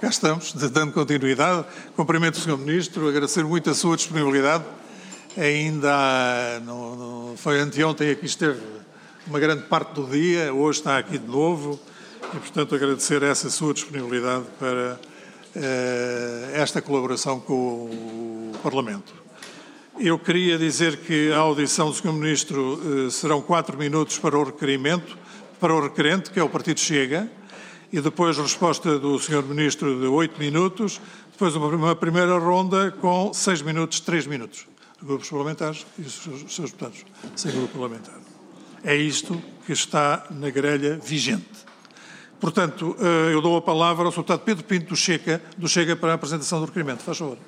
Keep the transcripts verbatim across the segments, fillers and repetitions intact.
cá estamos, dando continuidade. Cumprimento o senhor Ministro, agradecer muito a sua disponibilidade. Ainda há, não, não, foi anteontem aqui esteve uma grande parte do dia, hoje está aqui de novo e, portanto, agradecer essa sua disponibilidade para uh, esta colaboração com o Parlamento. Eu queria dizer que a audição do senhor Ministro uh, serão quatro minutos para o requerimento, para o requerente, que é o Partido Chega, e depois a resposta do senhor Ministro de oito minutos, depois uma, uma primeira ronda com seis minutos, três minutos. Grupos parlamentares e os seus, os seus deputados, sem grupo parlamentar. É isto que está na grelha vigente. Portanto, eu dou a palavra ao senhor deputado Pedro Pinto do Chega, do Chega para a apresentação do requerimento. Faz favor.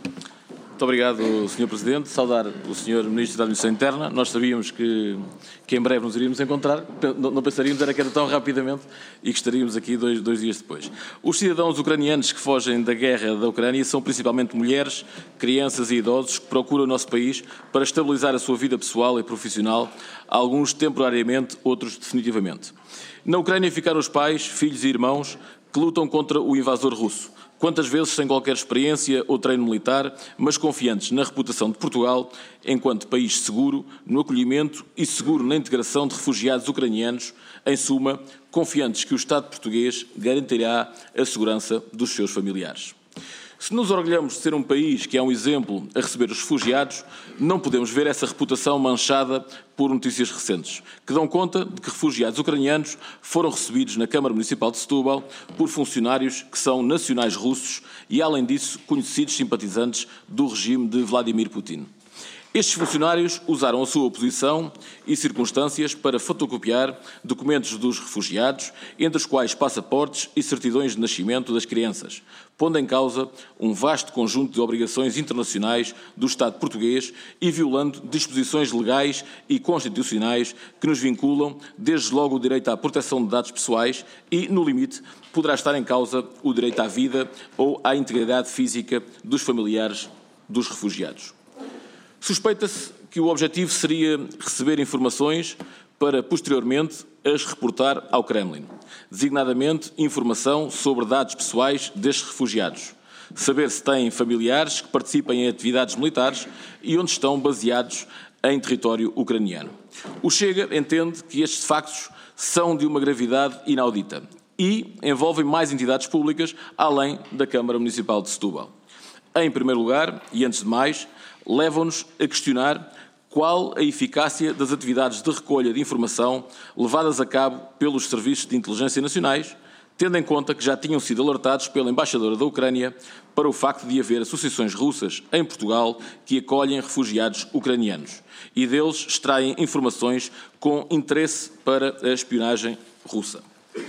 Muito obrigado, senhor Presidente. Saudar o senhor Ministro da Administração Interna. Nós sabíamos que, que em breve nos iríamos encontrar. Não pensaríamos era que era tão rapidamente e que estaríamos aqui dois, dois dias depois. Os cidadãos ucranianos que fogem da guerra da Ucrânia são principalmente mulheres, crianças e idosos que procuram o nosso país para estabilizar a sua vida pessoal e profissional, alguns temporariamente, outros definitivamente. Na Ucrânia ficaram os pais, filhos e irmãos que lutam contra o invasor russo. Quantas vezes sem qualquer experiência ou treino militar, mas confiantes na reputação de Portugal enquanto país seguro no acolhimento e seguro na integração de refugiados ucranianos, em suma, confiantes que o Estado português garantirá a segurança dos seus familiares. Se nos orgulhamos de ser um país que é um exemplo a receber os refugiados, não podemos ver essa reputação manchada por notícias recentes, que dão conta de que refugiados ucranianos foram recebidos na Câmara Municipal de Setúbal por funcionários que são nacionais russos e, além disso, conhecidos simpatizantes do regime de Vladimir Putin. Estes funcionários usaram a sua posição e circunstâncias para fotocopiar documentos dos refugiados, entre os quais passaportes e certidões de nascimento das crianças, pondo em causa um vasto conjunto de obrigações internacionais do Estado português e violando disposições legais e constitucionais que nos vinculam, desde logo o direito à proteção de dados pessoais e, no limite, poderá estar em causa o direito à vida ou à integridade física dos familiares dos refugiados. Suspeita-se que o objetivo seria receber informações para, posteriormente, as reportar ao Kremlin, designadamente informação sobre dados pessoais destes refugiados, saber se têm familiares que participem em atividades militares e onde estão baseados em território ucraniano. O Chega entende que estes factos são de uma gravidade inaudita e envolvem mais entidades públicas além da Câmara Municipal de Setúbal. Em primeiro lugar, e antes de mais, levam-nos a questionar qual a eficácia das atividades de recolha de informação levadas a cabo pelos serviços de inteligência nacionais, tendo em conta que já tinham sido alertados pela embaixadora da Ucrânia para o facto de haver associações russas em Portugal que acolhem refugiados ucranianos e deles extraem informações com interesse para a espionagem russa.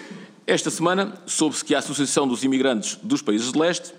Esta semana soube-se que a Associação dos Imigrantes dos Países de Leste,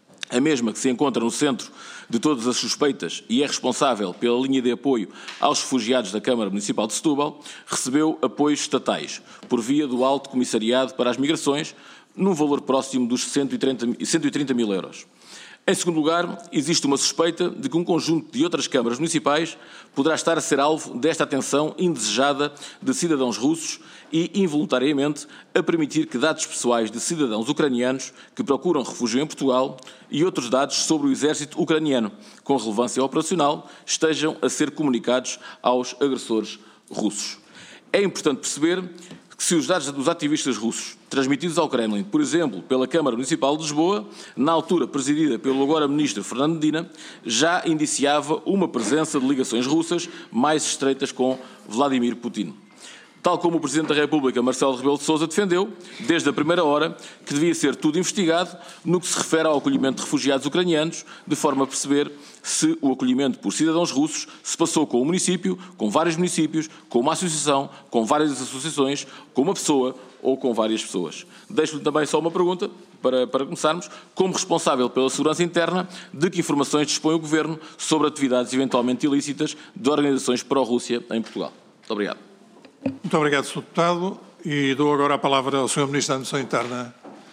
a mesma que se encontra no centro de todas as suspeitas e é responsável pela linha de apoio aos refugiados da Câmara Municipal de Setúbal, recebeu apoios estatais por via do Alto Comissariado para as Migrações, num valor próximo dos cento e trinta mil euros. Em segundo lugar, existe uma suspeita de que um conjunto de outras câmaras municipais poderá estar a ser alvo desta atenção indesejada de cidadãos russos e, involuntariamente, a permitir que dados pessoais de cidadãos ucranianos que procuram refúgio em Portugal e outros dados sobre o exército ucraniano, com relevância operacional, estejam a ser comunicados aos agressores russos. É importante perceber que se os dados dos ativistas russos transmitidos ao Kremlin, por exemplo, pela Câmara Municipal de Lisboa, na altura presidida pelo agora Ministro Fernando Medina, já indiciava uma presença de ligações russas mais estreitas com Vladimir Putin. Tal como o Presidente da República, Marcelo Rebelo de Sousa, defendeu, desde a primeira hora, que devia ser tudo investigado no que se refere ao acolhimento de refugiados ucranianos, de forma a perceber se o acolhimento por cidadãos russos se passou com um município, com vários municípios, com uma associação, com várias associações, com uma pessoa ou com várias pessoas. Deixo-lhe também só uma pergunta, para, para começarmos. Como responsável pela segurança interna, de que informações dispõe o Governo sobre atividades eventualmente ilícitas de organizações pró-Rússia em Portugal? Muito obrigado. Muito obrigado, senhor Deputado. E dou agora a palavra ao senhor Ministro da Administração Interna.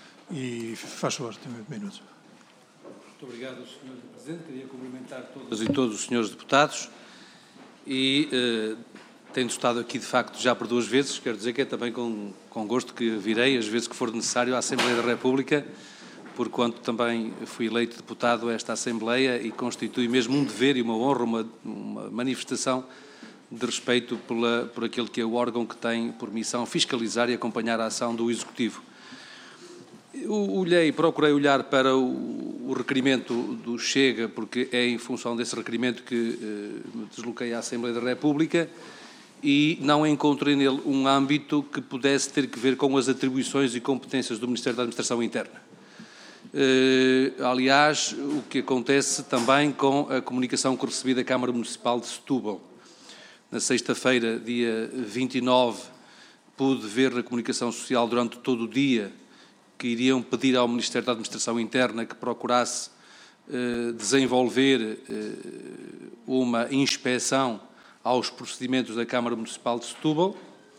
E faz favor, tem oito minutos. Muito obrigado, senhor Presidente. Queria cumprimentar todas e todos os senhores deputados. E eh, tenho estado aqui, de facto, já por duas vezes. Quero dizer que é também com, com gosto que virei, às vezes que for necessário, à Assembleia da República porquanto também fui eleito deputado a esta Assembleia e constitui mesmo um dever e uma honra, uma, uma manifestação de respeito pela, por aquele que é o órgão que tem por missão fiscalizar e acompanhar a ação do Executivo. Eu olhei, procurei olhar para o, o requerimento do Chega, porque é em função desse requerimento que eh, me desloquei à Assembleia da República, e não encontrei nele um âmbito que pudesse ter que ver com as atribuições e competências do Ministério da Administração Interna. Uh, aliás, o que acontece também com a comunicação que recebi da Câmara Municipal de Setúbal. Na sexta-feira, dia vinte e nove, pude ver na comunicação social durante todo o dia que iriam pedir ao Ministério da Administração Interna que procurasse uh, desenvolver uh, uma inspeção aos procedimentos da Câmara Municipal de Setúbal.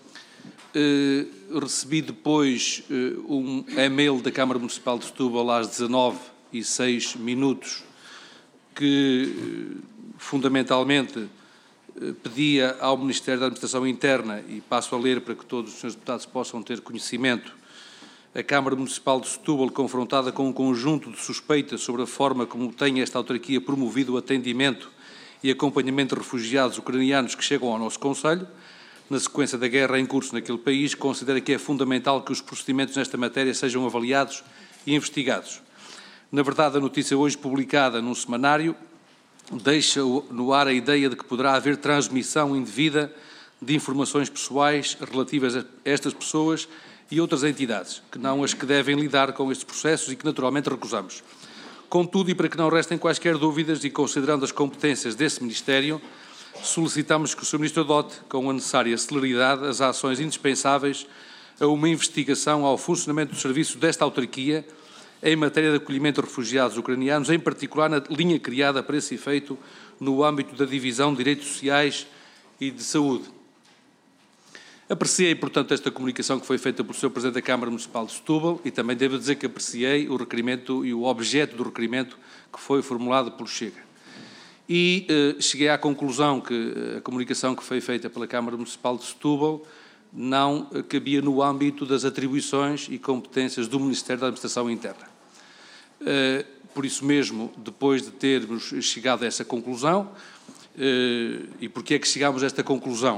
Uh, recebi depois uh, um e-mail da Câmara Municipal de Setúbal às dezanove e seis minutos que, uh, fundamentalmente, uh, pedia ao Ministério da Administração Interna, e passo a ler para que todos os senhores deputados possam ter conhecimento, a Câmara Municipal de Setúbal, confrontada com um conjunto de suspeitas sobre a forma como tem esta autarquia promovido o atendimento e acompanhamento de refugiados ucranianos que chegam ao nosso concelho, na sequência da guerra em curso naquele país, considera que é fundamental que os procedimentos nesta matéria sejam avaliados e investigados. Na verdade, a notícia hoje publicada num semanário deixa no ar a ideia de que poderá haver transmissão indevida de informações pessoais relativas a estas pessoas e outras entidades, que não as que devem lidar com estes processos e que naturalmente recusamos. Contudo, e para que não restem quaisquer dúvidas e considerando as competências desse Ministério, solicitamos que o senhor Ministro adote, com a necessária celeridade, as ações indispensáveis a uma investigação ao funcionamento do serviço desta autarquia em matéria de acolhimento de refugiados ucranianos, em particular na linha criada para esse efeito no âmbito da Divisão de Direitos Sociais e de Saúde. Apreciei, portanto, esta comunicação que foi feita pelo senhor Presidente da Câmara Municipal de Setúbal e também devo dizer que apreciei o requerimento e o objeto do requerimento que foi formulado pelo Chega. E eh, cheguei à conclusão que a comunicação que foi feita pela Câmara Municipal de Setúbal não eh, cabia no âmbito das atribuições e competências do Ministério da Administração Interna. Eh, por isso mesmo, depois de termos chegado a essa conclusão, eh, e porquê é que chegámos a esta conclusão?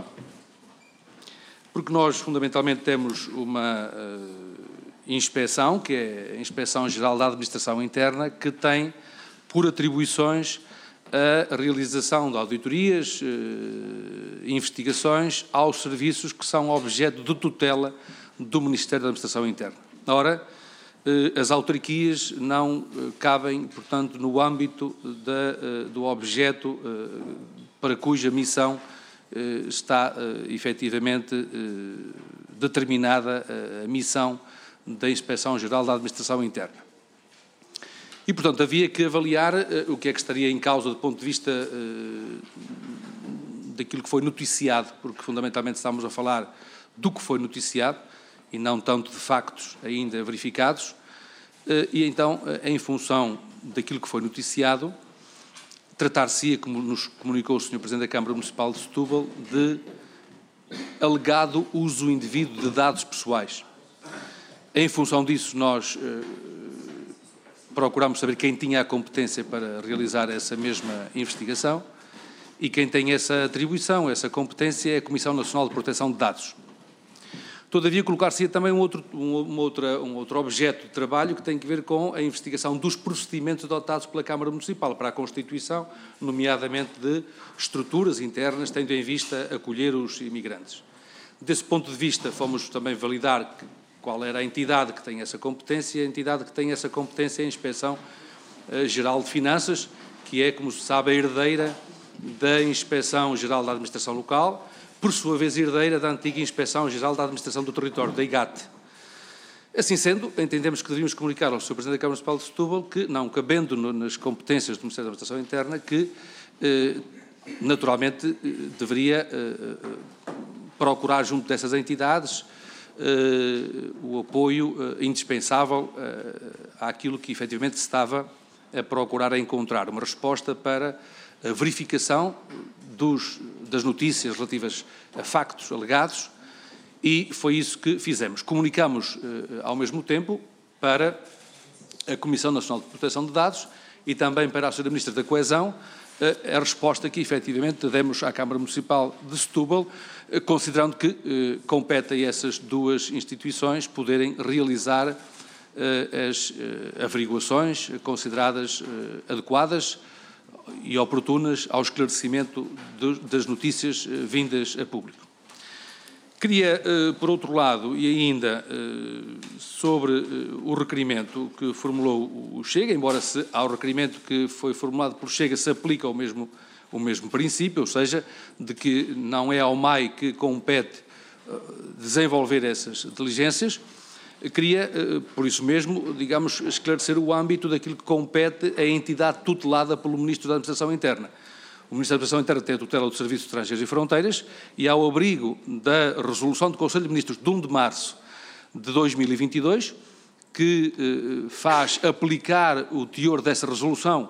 Porque nós, fundamentalmente, temos uma uh, inspeção, que é a Inspeção Geral da Administração Interna, que tem por atribuições a realização de auditorias, uh, investigações aos serviços que são objeto de tutela do Ministério da Administração Interna. Ora, uh, as autarquias não uh, cabem, portanto, no âmbito da, uh, do objeto uh, para cuja missão está uh, efetivamente uh, determinada uh, a missão da Inspeção-Geral da Administração Interna. E, portanto, havia que avaliar uh, o que é que estaria em causa do ponto de vista uh, daquilo que foi noticiado, porque fundamentalmente estamos a falar do que foi noticiado e não tanto de factos ainda verificados, uh, e então, uh, em função daquilo que foi noticiado, tratar-se-ia, como nos comunicou o senhor Presidente da Câmara Municipal de Setúbal, de alegado uso indevido de dados pessoais. Em função disso, nós eh, procuramos saber quem tinha a competência para realizar essa mesma investigação e quem tem essa atribuição, essa competência, é a Comissão Nacional de Proteção de Dados. Todavia, colocar-se também um outro, um, uma outra, um outro objeto de trabalho que tem que ver com a investigação dos procedimentos adotados pela Câmara Municipal para a constituição, nomeadamente de estruturas internas, tendo em vista acolher os imigrantes. Desse ponto de vista, fomos também validar que, qual era a entidade que tem essa competência. A entidade que tem essa competência é a Inspeção uh, Geral de Finanças, que é, como se sabe, a herdeira da Inspeção Geral da Administração Local, por sua vez herdeira da antiga Inspeção-Geral da Administração do Território, da I G A T. Assim sendo, entendemos que devíamos comunicar ao senhor Presidente da Câmara Municipal de Setúbal que, não cabendo no, nas competências do Ministério da Administração Interna, que, eh, naturalmente, eh, deveria eh, procurar junto dessas entidades eh, o apoio eh, indispensável eh, àquilo que, efetivamente, se estava a procurar a encontrar, uma resposta para a verificação Dos, das notícias relativas a factos alegados, e foi isso que fizemos. Comunicamos, eh, ao mesmo tempo, para a Comissão Nacional de Proteção de Dados e também para a senhora Ministra da Coesão, a resposta que efetivamente demos à Câmara Municipal de Setúbal, considerando que eh, compete a essas duas instituições poderem realizar eh, as eh, averiguações consideradas eh, adequadas e oportunas ao esclarecimento de, das notícias eh, vindas a público. Queria, eh, por outro lado, e ainda eh, sobre eh, o requerimento que formulou o Chega, embora se ao requerimento que foi formulado por Chega se aplica o mesmo, o mesmo princípio, ou seja, de que não é ao M A I que compete eh, desenvolver essas diligências, queria, eh, por isso mesmo, digamos, esclarecer o âmbito daquilo que compete à entidade tutelada pelo Ministro da Administração Interna. O Ministério da Administração Interna tem a tutela dos Serviços Estrangeiros e Fronteiras e, ao abrigo da resolução do Conselho de Ministros de um de março de dois mil e vinte e dois, que eh, faz aplicar o teor dessa resolução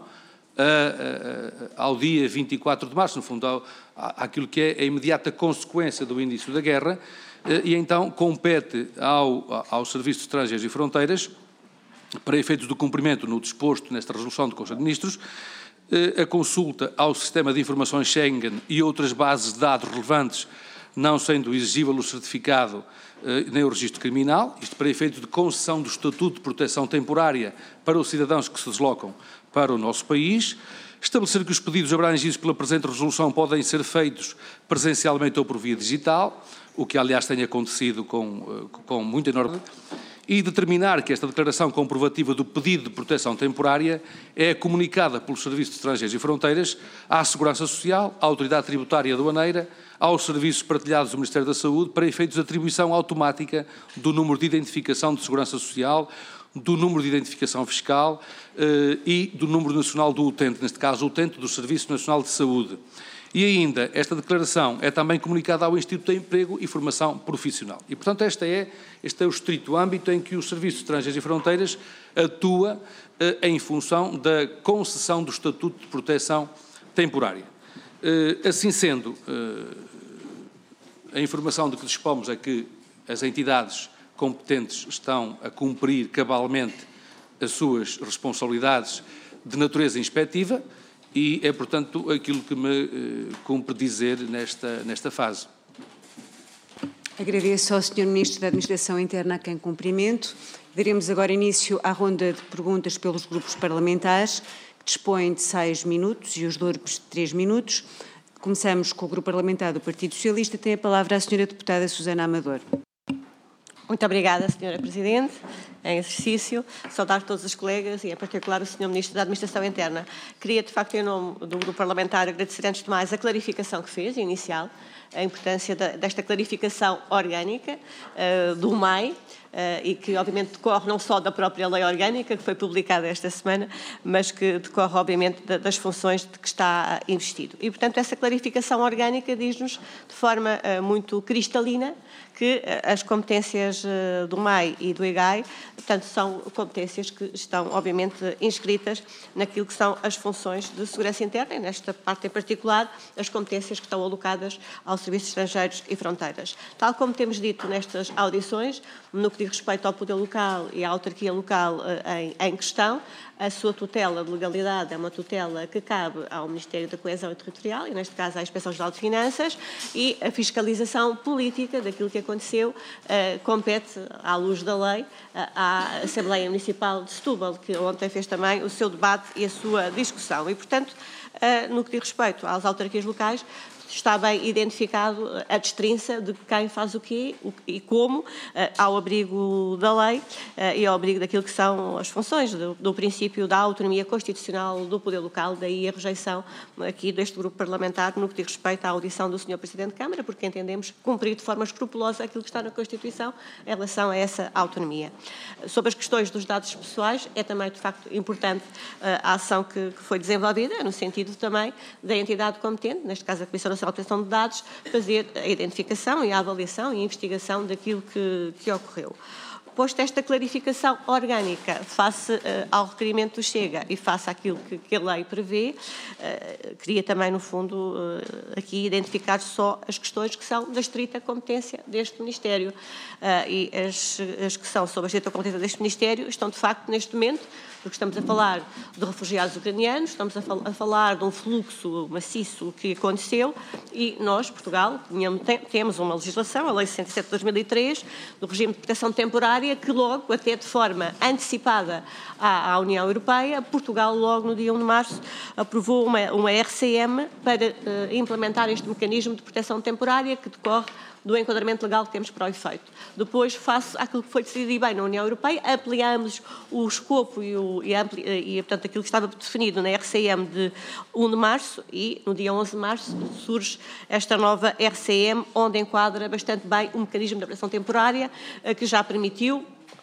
a, a, ao dia vinte e quatro de março, no fundo, ao, àquilo que é a imediata consequência do início da guerra, eh, e então compete ao, aos Serviços Estrangeiros e Fronteiras, para efeitos do cumprimento no disposto nesta resolução do Conselho de Ministros, a consulta ao Sistema de Informações Schengen e outras bases de dados relevantes, não sendo exigível o certificado nem o registro criminal, isto para efeito de concessão do Estatuto de Proteção Temporária para os cidadãos que se deslocam para o nosso país, estabelecer que os pedidos abrangidos pela presente resolução podem ser feitos presencialmente ou por via digital, o que aliás tem acontecido com, com muita enorme, e determinar que esta declaração comprovativa do pedido de proteção temporária é comunicada pelos Serviços de Estrangeiros e Fronteiras à Segurança Social, à Autoridade Tributária e Aduaneira, aos serviços partilhados do Ministério da Saúde, para efeitos de atribuição automática do número de identificação de Segurança Social, do número de identificação fiscal eh, e do número nacional do utente, neste caso o utente do Serviço Nacional de Saúde. E ainda, esta declaração é também comunicada ao Instituto de Emprego e Formação Profissional. E, portanto, esta é, este é o estrito âmbito em que o Serviço de Estrangeiros e Fronteiras atua eh, em função da concessão do Estatuto de Proteção Temporária. Eh, assim sendo, eh, a informação de que dispomos é que as entidades competentes estão a cumprir cabalmente as suas responsabilidades de natureza inspectiva, e é, portanto, aquilo que me eh, cumpre dizer nesta, nesta fase. Agradeço ao senhor Ministro da Administração Interna a quem cumprimento. Daremos agora início à ronda de perguntas pelos grupos parlamentares, que dispõem de seis minutos e os D O R Ps de três minutos. Começamos com o Grupo Parlamentar do Partido Socialista. Tem a palavra a senhora Deputada Susana Amador. Muito obrigada, senhora Presidente, em exercício. Saudar todos os colegas e, em particular, o senhor Ministro da Administração Interna. Queria, de facto, em nome do Grupo Parlamentar, agradecer antes de mais a clarificação que fez, inicial, a importância da, desta clarificação orgânica uh, do M A I, Uh, e que, obviamente, decorre não só da própria lei orgânica, que foi publicada esta semana, mas que decorre, obviamente, da, das funções de que está investido. E, portanto, essa clarificação orgânica diz-nos, de forma uh, muito cristalina, que uh, as competências uh, do M A I e do I G A I, portanto, são competências que estão, obviamente, inscritas naquilo que são as funções de segurança interna, e nesta parte em particular, as competências que estão alocadas aos Serviços Estrangeiros e Fronteiras. Tal como temos dito nestas audições, no que diz respeito ao poder local e à autarquia local em, em questão, a sua tutela de legalidade é uma tutela que cabe ao Ministério da Coesão Territorial, e neste caso à Inspeção-Geral de Finanças, e a fiscalização política daquilo que aconteceu uh, compete, à luz da lei, uh, à Assembleia Municipal de Setúbal, que ontem fez também o seu debate e a sua discussão. E, portanto, uh, no que diz respeito às autarquias locais, está bem identificado a destrinça de quem faz o quê e como, ao abrigo da lei e ao abrigo daquilo que são as funções do, do princípio da autonomia constitucional do poder local, daí a rejeição aqui deste grupo parlamentar no que diz respeito à audição do senhor Presidente de Câmara, porque entendemos cumprir de forma escrupulosa aquilo que está na Constituição em relação a essa autonomia. Sobre as questões dos dados pessoais, é também, de facto, importante a ação que, que foi desenvolvida, no sentido também da entidade competente, neste caso a Comissão Nacional de Proteção de Dados, fazer a identificação e a avaliação e a investigação daquilo que, que ocorreu. posto esta clarificação orgânica face uh, ao requerimento do Chega e face àquilo que, que a lei prevê, uh, queria também, no fundo, uh, aqui identificar só as questões que são da estrita competência deste Ministério. Uh, e as, as que são sob a estrita competência deste Ministério estão, de facto, neste momento, porque estamos a falar de refugiados ucranianos, estamos a, fal a falar de um fluxo maciço que aconteceu e nós, Portugal, temos uma legislação, a Lei sessenta e sete de dois mil e três, do regime de proteção temporária, que logo, até de forma antecipada à, à União Europeia, Portugal, logo no dia um de março, aprovou uma, uma R C M para uh, implementar este mecanismo de proteção temporária que decorre do enquadramento legal que temos para o efeito. Depois, face àquilo que foi decidido e bem na União Europeia, ampliamos o escopo e, o, e, ampli, e, portanto, aquilo que estava definido na R C M de um de março e, no dia onze de março, surge esta nova R C M, onde enquadra bastante bem o mecanismo de proteção temporária, que já permitiu,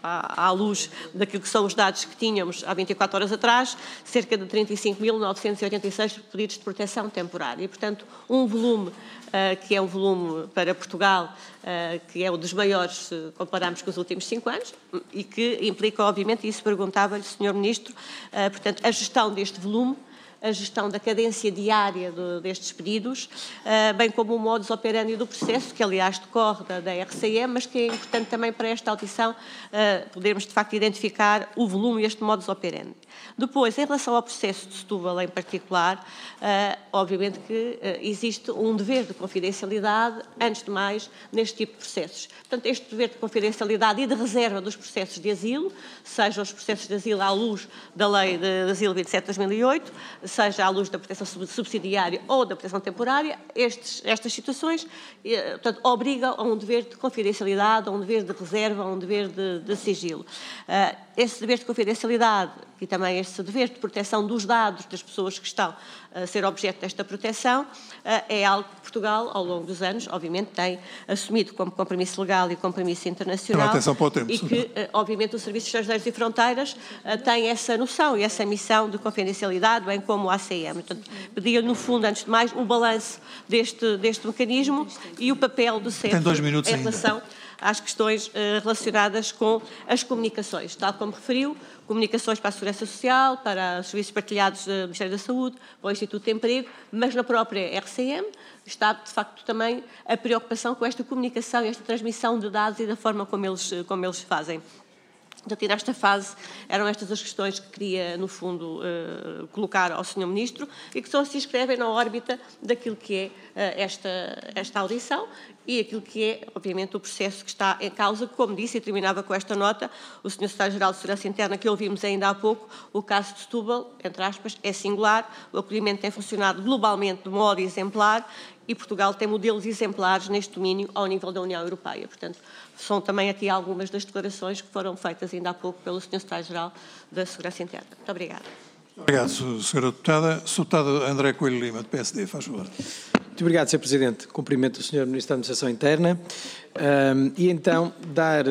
à luz daquilo que são os dados que tínhamos há vinte e quatro horas atrás, cerca de trinta e cinco mil novecentos e oitenta e seis pedidos de proteção temporária. E, portanto, um volume uh, que é um volume para Portugal, uh, que é um dos maiores, se compararmos com os últimos cinco anos, e que implica, obviamente, e isso perguntava-lhe, senhor Ministro, uh, portanto, a gestão deste volume, a gestão da cadência diária de, destes pedidos, uh, bem como o modus operandi do processo, que aliás decorre da, da R C M, mas que é importante também para esta audição uh, podermos de facto identificar o volume e este modus operandi. Depois, em relação ao processo de Setúbal em particular, uh, obviamente que uh, existe um dever de confidencialidade, antes de mais, neste tipo de processos. Portanto, este dever de confidencialidade e de reserva dos processos de asilo, sejam os processos de asilo à luz da Lei de Asilo vinte e sete de dois mil e oito, seja à luz da proteção subsidiária ou da proteção temporária, estes, estas situações eh, portanto, obrigam a um dever de confidencialidade, a um dever de reserva, a um dever de, de sigilo. Uh, esse dever de confidencialidade e também esse dever de proteção dos dados das pessoas que estão a ser objeto desta proteção uh, é algo que Portugal, ao longo dos anos, obviamente, tem assumido como compromisso legal e compromisso internacional. Atenção para o tempo. E que, uh, obviamente, o Serviço de Estrangeiros e Fronteiras uh, tem essa noção e essa missão de confidencialidade, bem como o A C M. Portanto, pedia, no fundo, antes de mais, um balanço deste, deste mecanismo e o papel do C E F em relação às questões uh, relacionadas com as comunicações, tal como referiu, comunicações para a Segurança Social, para os serviços partilhados do Ministério da Saúde, para o Instituto de Emprego, mas na própria R C M está, de facto, também a preocupação com esta comunicação e esta transmissão de dados e da forma como eles, como eles fazem. Portanto, nesta fase, eram estas as questões que queria, no fundo, uh, colocar ao senhor Ministro e que só se inscrevem na órbita daquilo que é uh, esta, esta audição e aquilo que é, obviamente, o processo que está em causa. Como disse, e terminava com esta nota, o senhor Secretário-Geral de Segurança Interna, que ouvimos ainda há pouco, o caso de Setúbal, entre aspas, é singular, o acolhimento tem funcionado globalmente de modo exemplar e Portugal tem modelos exemplares neste domínio ao nível da União Europeia. Portanto, são também aqui algumas das declarações que foram feitas ainda há pouco pelo senhor Secretário-Geral da Segurança Interna. Muito obrigada. Obrigado, senhora Deputada. senhor Deputado André Coelho Lima, do P S D, faz favor. Muito obrigado, senhor Presidente. Cumprimento o senhor Ministro da Administração Interna um, e então dar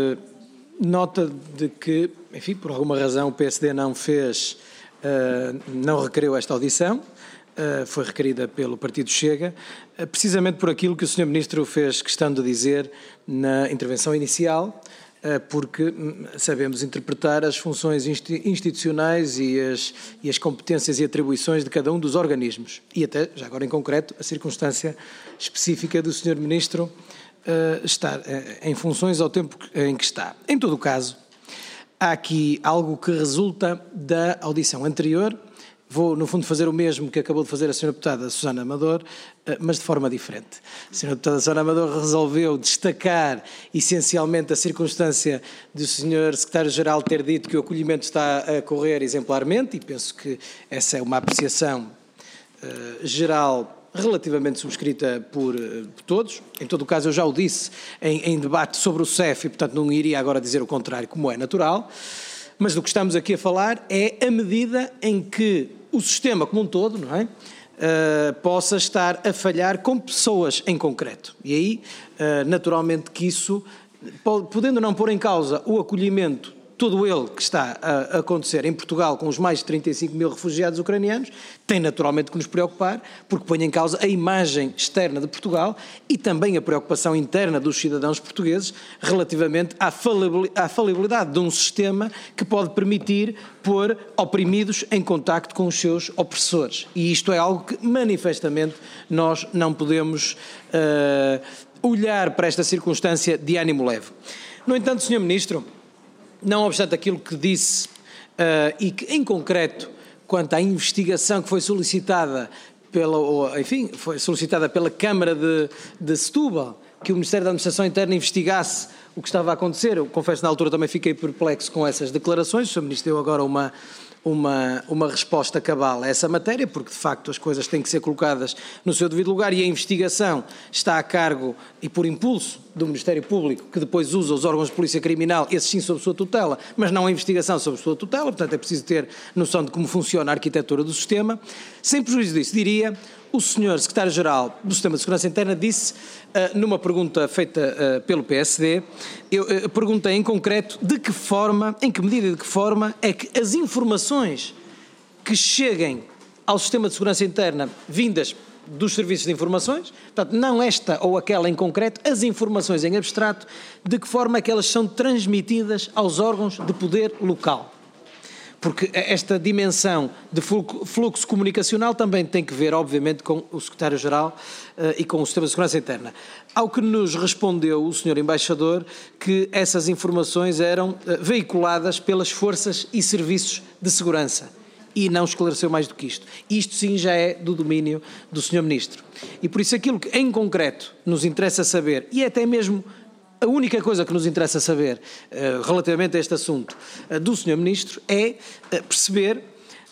nota de que, enfim, por alguma razão o P S D não fez, uh, não requeriu esta audição. Uh, foi requerida pelo Partido Chega, uh, precisamente por aquilo que o senhor Ministro fez questão de dizer na intervenção inicial, uh, porque hum, sabemos interpretar as funções institucionais e as, e as competências e atribuições de cada um dos organismos. E até, já agora em concreto, a circunstância específica do senhor Ministro uh, estar uh, em funções ao tempo em que está. Em todo o caso, há aqui algo que resulta da audição anterior. Vou, no fundo, fazer o mesmo que acabou de fazer a senhora Deputada Susana Amador, mas de forma diferente. A senhora Deputada Susana Amador resolveu destacar essencialmente a circunstância do senhor Secretário-Geral ter dito que o acolhimento está a correr exemplarmente, e penso que essa é uma apreciação uh, geral relativamente subscrita por, uh, por todos. Em todo o caso, eu já o disse em, em debate sobre o C E F e, portanto, não iria agora dizer o contrário, como é natural. Mas do que estamos aqui a falar é a medida em que o sistema como um todo, não é, uh, possa estar a falhar com pessoas em concreto. E aí, uh, naturalmente que isso, podendo não pôr em causa o acolhimento todo ele que está a acontecer em Portugal com os mais de trinta e cinco mil refugiados ucranianos, tem naturalmente que nos preocupar, porque põe em causa a imagem externa de Portugal e também a preocupação interna dos cidadãos portugueses relativamente à falibilidade de um sistema que pode permitir pôr oprimidos em contacto com os seus opressores. E isto é algo que manifestamente nós não podemos uh, olhar para esta circunstância de ânimo leve. No entanto, senhor Ministro, não obstante aquilo que disse uh, e que em concreto quanto à investigação que foi solicitada pela, ou, enfim, foi solicitada pela Câmara de, de Setúbal, que o Ministério da Administração Interna investigasse o que estava a acontecer. Eu confesso, na altura também fiquei perplexo com essas declarações. O senhor Ministro deu agora uma, uma, uma resposta cabal a essa matéria, porque de facto as coisas têm que ser colocadas no seu devido lugar e a investigação está a cargo e por impulso do Ministério Público, que depois usa os órgãos de polícia criminal, esses sim sob sua tutela, mas não a investigação sob sua tutela, portanto é preciso ter noção de como funciona a arquitetura do sistema. Sem prejuízo disso, diria, o senhor Secretário-Geral do Sistema de Segurança Interna disse, uh, numa pergunta feita uh, pelo P S D, eu uh, perguntei em concreto de que forma, em que medida e de que forma é que as informações que cheguem ao Sistema de Segurança Interna vindas dos serviços de informações, portanto, não esta ou aquela em concreto, as informações em abstrato, de que forma é que elas são transmitidas aos órgãos de poder local. Porque esta dimensão de fluxo comunicacional também tem que ver, obviamente, com o Secretário-Geral uh, e com o Sistema de Segurança Interna. Ao que nos respondeu o senhor Embaixador que essas informações eram uh, veiculadas pelas forças e serviços de segurança. E não esclareceu mais do que isto. Isto sim já é do domínio do senhor Ministro. E por isso aquilo que em concreto nos interessa saber, e até mesmo a única coisa que nos interessa saber uh, relativamente a este assunto uh, do senhor Ministro é uh, perceber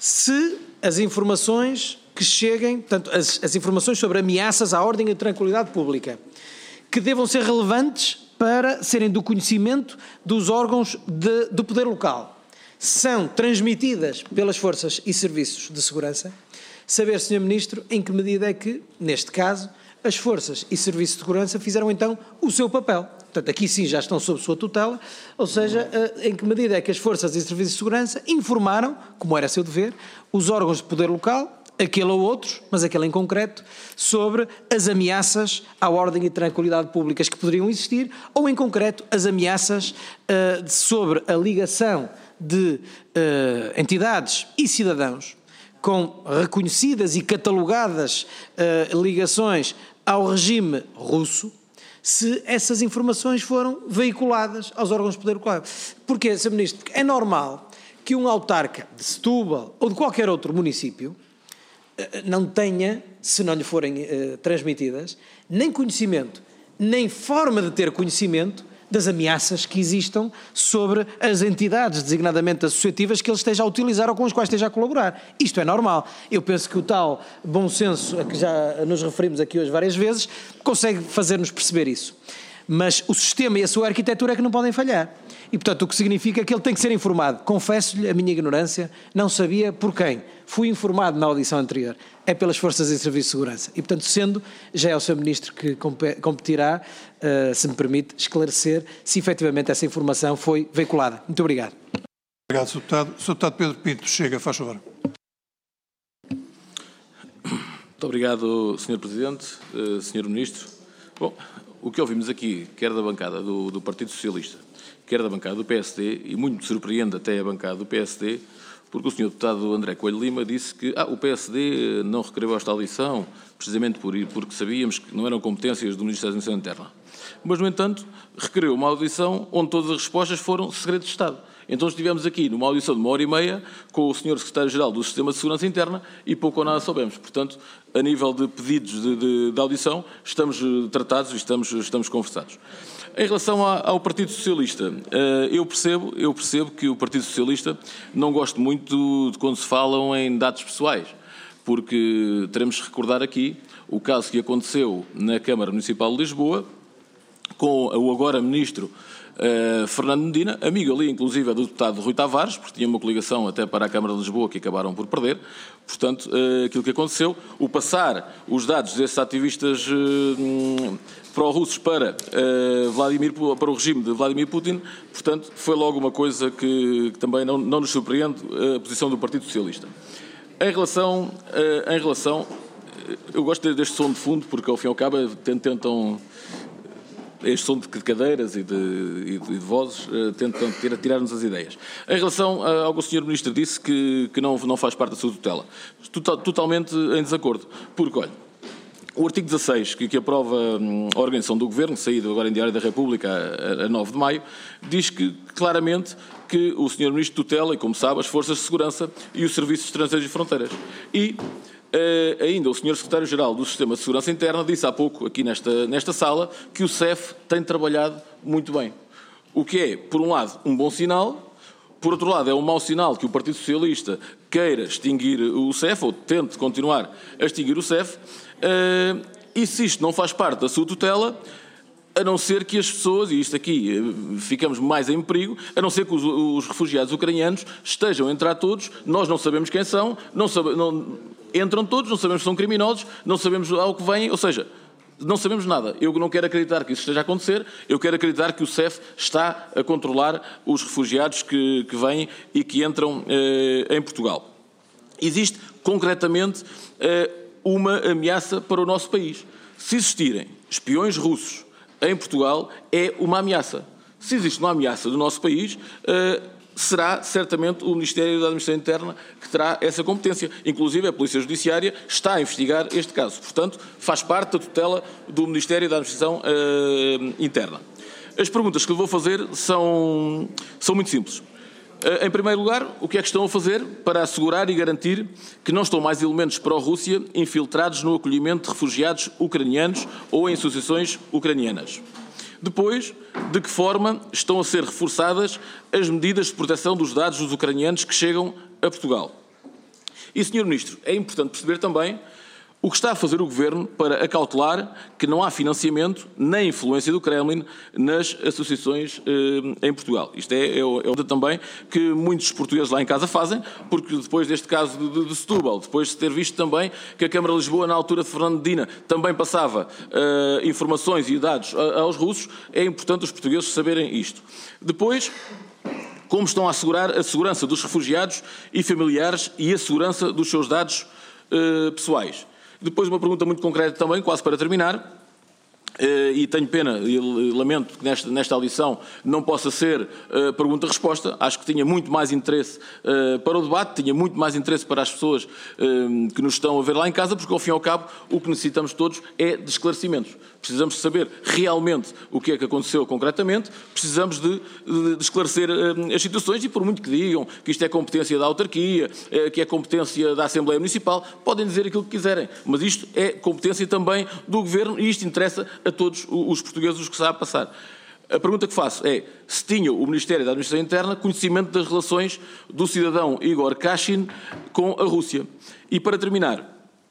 se as informações que cheguem, portanto, as, as informações sobre ameaças à ordem e à tranquilidade pública, que devam ser relevantes para serem do conhecimento dos órgãos de, do poder local, são transmitidas pelas forças e serviços de segurança. Saber, senhor Ministro, em que medida é que, neste caso, as forças e serviços de segurança fizeram então o seu papel. Portanto, aqui sim já estão sob sua tutela, ou seja, em que medida é que as forças e serviços de segurança informaram, como era seu dever, os órgãos de poder local, aquele ou outros, mas aquele em concreto, sobre as ameaças à ordem e tranquilidade públicas que poderiam existir, ou em concreto as ameaças uh, sobre a ligação de uh, entidades e cidadãos com reconhecidas e catalogadas uh, ligações ao regime russo, se essas informações foram veiculadas aos órgãos de poder local. Porquê, senhor Ministro? Porque é normal que um autarca de Setúbal ou de qualquer outro município uh, não tenha, se não lhe forem uh, transmitidas, nem conhecimento, nem forma de ter conhecimento das ameaças que existam sobre as entidades designadamente associativas que ele esteja a utilizar ou com as quais esteja a colaborar. Isto é normal. Eu penso que o tal bom senso a que já nos referimos aqui hoje várias vezes consegue fazer-nos perceber isso. Mas o sistema e a sua arquitetura é que não podem falhar. E, portanto, o que significa que ele tem que ser informado. Confesso-lhe a minha ignorância, não sabia por quem. Fui informado na audição anterior. É pelas forças e serviços de segurança. E, portanto, sendo, já é o senhor Ministro que competirá, uh, se me permite, esclarecer se efetivamente essa informação foi veiculada. Muito obrigado. Obrigado, senhor Deputado. senhor Deputado Pedro Pinto, chega, faz favor. Muito obrigado, senhor Presidente, uh, senhor Ministro. Bom, o que ouvimos aqui, quer da bancada do, do Partido Socialista, quer da bancada do P S D, e muito me surpreende até a bancada do P S D, porque o senhor deputado André Coelho Lima disse que ah, o P S D não requereu esta audição, precisamente por, porque sabíamos que não eram competências do Ministério da Administração Interna. Mas, no entanto, requereu uma audição onde todas as respostas foram segredo de Estado. Então estivemos aqui numa audição de uma hora e meia com o senhor Secretário-Geral do Sistema de Segurança Interna e pouco ou nada soubemos. Portanto, a nível de pedidos de, de, de audição, estamos tratados e estamos, estamos conversados. Em relação ao Partido Socialista, eu percebo, eu percebo que o Partido Socialista não gosta muito de quando se falam em dados pessoais, porque teremos que recordar aqui o caso que aconteceu na Câmara Municipal de Lisboa, com o agora Ministro uh, Fernando Medina, amigo ali inclusive do deputado Rui Tavares, porque tinha uma coligação até para a Câmara de Lisboa que acabaram por perder. Portanto, uh, aquilo que aconteceu, o passar os dados desses ativistas uh, pró-russos para, uh, Vladimir, para o regime de Vladimir Putin, portanto, foi logo uma coisa que, que também não, não nos surpreende, a posição do Partido Socialista. Em relação, uh, em relação eu gosto deste som de fundo, porque ao fim e ao cabo tentam, este som de cadeiras e de, e de vozes, tentam tirar-nos as ideias. Em relação ao que o senhor Ministro disse, que, que não, não faz parte da sua tutela, total, totalmente em desacordo, porque, olha, o artigo dezasseis, que, que aprova a organização do Governo, saído agora em Diário da República a, a nove de maio, diz que claramente que o senhor Ministro tutela, e como sabe, as Forças de Segurança e os Serviços Estrangeiros e Fronteiras. E Uh, ainda o senhor Secretário-Geral do Sistema de Segurança Interna disse há pouco, aqui nesta, nesta sala, que o C E F tem trabalhado muito bem. O que é, por um lado, um bom sinal, por outro lado, é um mau sinal que o Partido Socialista queira extinguir o C E F, ou tente continuar a extinguir o C E F, uh, e se isto não faz parte da sua tutela, a não ser que as pessoas, e isto aqui ficamos mais em perigo, a não ser que os, os refugiados ucranianos estejam a entrar todos, nós não sabemos quem são, não sabe, não, entram todos, não sabemos se são criminosos, não sabemos ao que vêm, ou seja, não sabemos nada. Eu não quero acreditar que isso esteja a acontecer, eu quero acreditar que o C E F está a controlar os refugiados que, que vêm e que entram eh, em Portugal. Existe, concretamente, eh, uma ameaça para o nosso país. Se existirem espiões russos em Portugal, é uma ameaça. Se existe uma ameaça do nosso país, uh, será certamente o Ministério da Administração Interna que terá essa competência. Inclusive a Polícia Judiciária está a investigar este caso. Portanto, faz parte da tutela do Ministério da Administração uh, Interna. As perguntas que lhe vou fazer são, são muito simples. Em primeiro lugar, o que é que estão a fazer para assegurar e garantir que não estão mais elementos pró-Rússia infiltrados no acolhimento de refugiados ucranianos ou em associações ucranianas? Depois, de que forma estão a ser reforçadas as medidas de proteção dos dados dos ucranianos que chegam a Portugal? E, senhor Ministro, é importante perceber também o que está a fazer o Governo para acautelar que não há financiamento nem influência do Kremlin nas associações eh, em Portugal. Isto é, é, o, é o também que muitos portugueses lá em casa fazem, porque depois deste caso de, de, de Setúbal, depois de ter visto também que a Câmara de Lisboa, na altura de Fernando Medina, também passava eh, informações e dados a, aos russos, é importante os portugueses saberem isto. Depois, como estão a assegurar a segurança dos refugiados e familiares e a segurança dos seus dados eh, pessoais. Depois uma pergunta muito concreta também, quase para terminar, e tenho pena e lamento que nesta, nesta audição não possa ser uh, pergunta-resposta. Acho que tinha muito mais interesse uh, para o debate, tinha muito mais interesse para as pessoas uh, que nos estão a ver lá em casa, porque ao fim e ao cabo o que necessitamos todos é de esclarecimentos. Precisamos saber realmente o que é que aconteceu concretamente, precisamos de, de, de esclarecer uh, as situações, e por muito que digam que isto é competência da autarquia, uh, que é competência da Assembleia Municipal, podem dizer aquilo que quiserem, mas isto é competência também do Governo e isto interessa a todos os portugueses os que está a passar. A pergunta que faço é se tinha o Ministério da Administração Interna conhecimento das relações do cidadão Igor Kashin com a Rússia. E para terminar,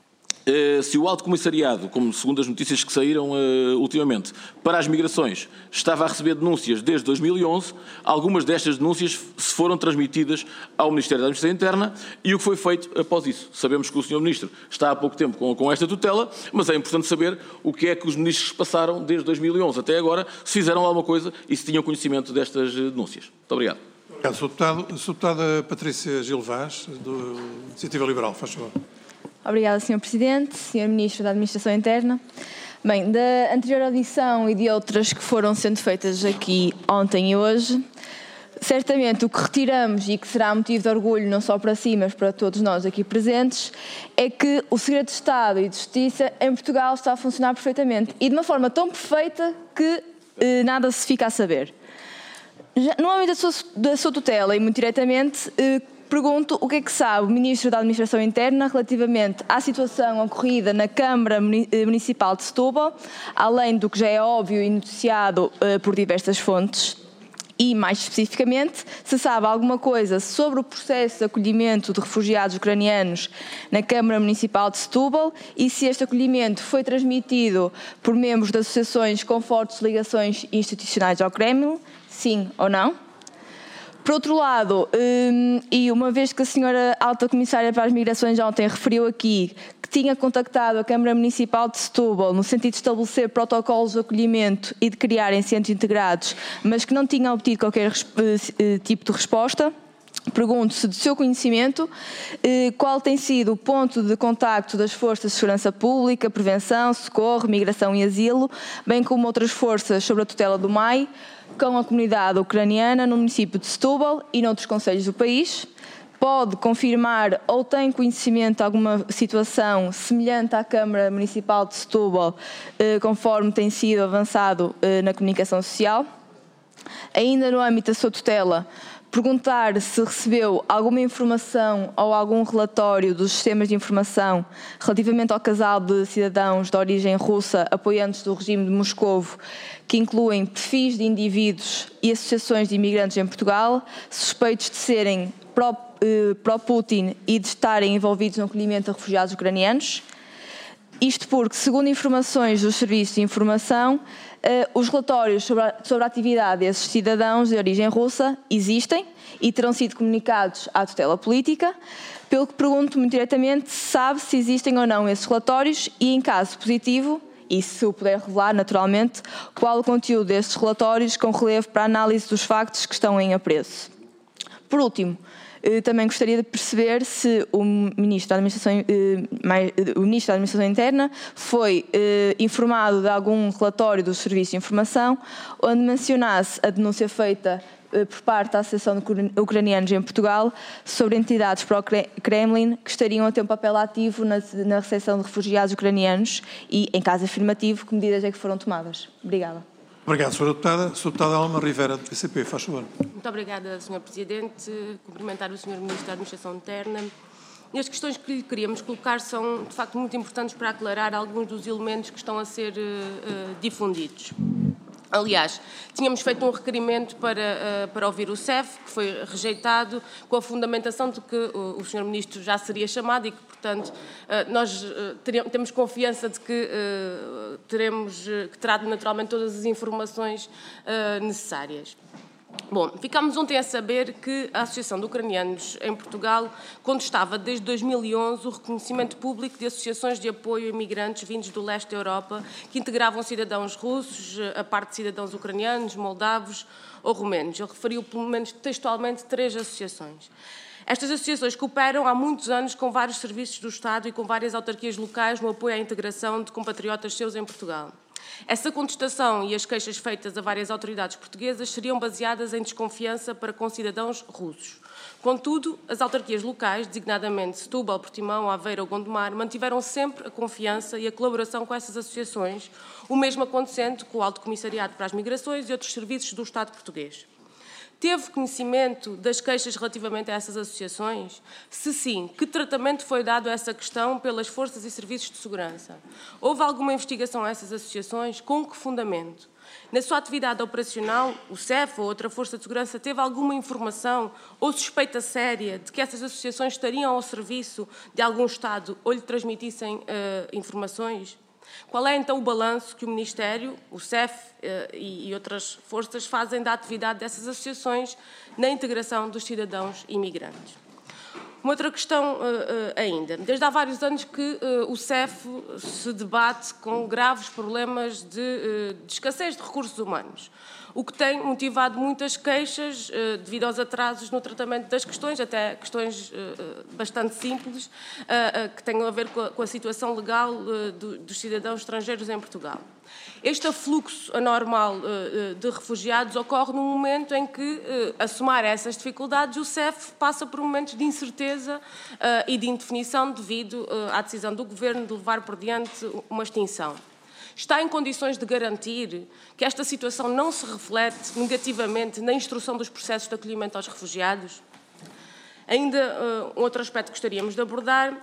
se o Alto Comissariado, como segundo as notícias que saíram uh, ultimamente, para as migrações, estava a receber denúncias desde dois mil e onze, algumas destas denúncias se foram transmitidas ao Ministério da Administração Interna, e o que foi feito após isso? Sabemos que o senhor Ministro está há pouco tempo com, com esta tutela, mas é importante saber o que é que os ministros passaram desde dois mil e onze até agora, se fizeram alguma coisa e se tinham conhecimento destas denúncias. Muito obrigado. Obrigado, senhor Deputado. senhor Deputada Patrícia Gil Vaz, do Iniciativa Liberal, faz favor. Obrigada, senhor Presidente, senhor Ministro da Administração Interna. Bem, da anterior audição e de outras que foram sendo feitas aqui ontem e hoje, certamente o que retiramos e que será motivo de orgulho não só para si, mas para todos nós aqui presentes, é que o Segredo de Estado e de Justiça em Portugal está a funcionar perfeitamente e de uma forma tão perfeita que eh, nada se fica a saber. Já, no âmbito da sua, da sua tutela e muito diretamente, eh, pergunto o que é que sabe o Ministro da Administração Interna relativamente à situação ocorrida na Câmara Municipal de Setúbal, além do que já é óbvio e noticiado uh, por diversas fontes, e mais especificamente, se sabe alguma coisa sobre o processo de acolhimento de refugiados ucranianos na Câmara Municipal de Setúbal e se este acolhimento foi transmitido por membros de associações com fortes ligações institucionais ao Kremlin, sim ou não? Por outro lado, e uma vez que a senhora Alta Comissária para as Migrações ontem referiu aqui que tinha contactado a Câmara Municipal de Setúbal no sentido de estabelecer protocolos de acolhimento e de criarem centros integrados, mas que não tinha obtido qualquer tipo de resposta, pergunto se, do seu conhecimento, qual tem sido o ponto de contacto das forças de segurança pública, prevenção, socorro, migração e asilo, bem como outras forças sob a tutela do M A I, com a comunidade ucraniana no município de Setúbal e noutros concelhos do país. Pode confirmar ou tem conhecimento de alguma situação semelhante à Câmara Municipal de Setúbal, conforme tem sido avançado na comunicação social? Ainda no âmbito da sua tutela, perguntar se recebeu alguma informação ou algum relatório dos sistemas de informação relativamente ao casal de cidadãos de origem russa apoiantes do regime de Moscovo, que incluem perfis de indivíduos e associações de imigrantes em Portugal, suspeitos de serem pró-Putin e de estarem envolvidos no acolhimento de refugiados ucranianos. Isto porque, segundo informações dos serviços de informação, os relatórios sobre a, sobre a atividade desses cidadãos de origem russa existem e terão sido comunicados à tutela política, pelo que pergunto muito diretamente se sabe se existem ou não esses relatórios e, em caso positivo, e se o puder revelar naturalmente, qual o conteúdo destes relatórios com relevo para a análise dos factos que estão em apreço. Por último, também gostaria de perceber se o Ministro da Administração, o Ministro da Administração Interna foi informado de algum relatório do Serviço de Informação onde mencionasse a denúncia feita por parte da Associação de Ucranianos em Portugal sobre entidades pró-Kremlin que estariam a ter um papel ativo na, na recepção de refugiados ucranianos e, em caso afirmativo, que medidas é que foram tomadas. Obrigada. Obrigado, senhora Deputada. senhora Deputada Alma Rivera, do P C P, faz favor. Muito obrigada, senhor Presidente. Cumprimentar o senhor Ministro da Administração Interna. E as questões que lhe queríamos colocar são, de facto, muito importantes para aclarar alguns dos elementos que estão a ser uh, difundidos. Aliás, tínhamos feito um requerimento para, para ouvir o C E F, que foi rejeitado, com a fundamentação de que o senhor Ministro já seria chamado e que, portanto, nós teremos, temos confiança de que teremos, que terá naturalmente todas as informações necessárias. Bom, ficámos ontem a saber que a Associação de Ucranianos em Portugal contestava desde dois mil e onze o reconhecimento público de associações de apoio a imigrantes vindos do leste da Europa que integravam cidadãos russos, a parte de cidadãos ucranianos, moldavos ou romenos. Ele referiu, pelo menos textualmente, três associações. Estas associações cooperam há muitos anos com vários serviços do Estado e com várias autarquias locais no apoio à integração de compatriotas seus em Portugal. Essa contestação e as queixas feitas a várias autoridades portuguesas seriam baseadas em desconfiança para com cidadãos russos. Contudo, as autarquias locais, designadamente Setúbal, Portimão, Aveiro ou Gondomar, mantiveram sempre a confiança e a colaboração com essas associações, o mesmo acontecendo com o Alto Comissariado para as Migrações e outros serviços do Estado português. Teve conhecimento das queixas relativamente a essas associações? Se sim, que tratamento foi dado a essa questão pelas forças e serviços de segurança? Houve alguma investigação a essas associações? Com que fundamento? Na sua atividade operacional, o C E F ou outra força de segurança teve alguma informação ou suspeita séria de que essas associações estariam ao serviço de algum Estado ou lhe transmitissem uh, informações? Qual é, então, o balanço que o Ministério, o C E F eh, e outras forças fazem da atividade dessas associações na integração dos cidadãos imigrantes? Uma outra questão uh, uh, ainda. Desde há vários anos que uh, o C E F se debate com graves problemas de, uh, de escassez de recursos humanos, o que tem motivado muitas queixas uh, devido aos atrasos no tratamento das questões, até questões uh, bastante simples, uh, uh, que têm a ver com a, com a situação legal uh, do, dos cidadãos estrangeiros em Portugal. Este afluxo anormal uh, de refugiados ocorre num momento em que, uh, a somar essas dificuldades, o C E F passa por momentos de incerteza uh, e de indefinição devido uh, à decisão do Governo de levar por diante uma extinção. Está em condições de garantir que esta situação não se reflete negativamente na instrução dos processos de acolhimento aos refugiados? Ainda uh, um outro aspecto que gostaríamos de abordar.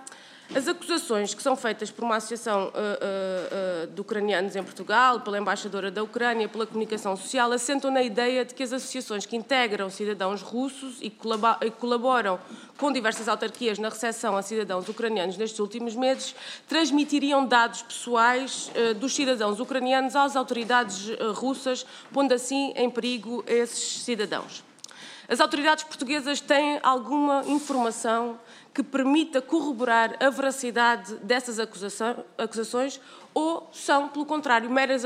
As acusações que são feitas por uma associação uh, uh, uh, de ucranianos em Portugal, pela embaixadora da Ucrânia, pela comunicação social, assentam na ideia de que as associações que integram cidadãos russos e que colaboram com diversas autarquias na recepção a cidadãos ucranianos nestes últimos meses transmitiriam dados pessoais uh, dos cidadãos ucranianos às autoridades uh, russas, pondo assim em perigo esses cidadãos. As autoridades portuguesas têm alguma informação que permita corroborar a veracidade dessas acusações ou são, pelo contrário, meras,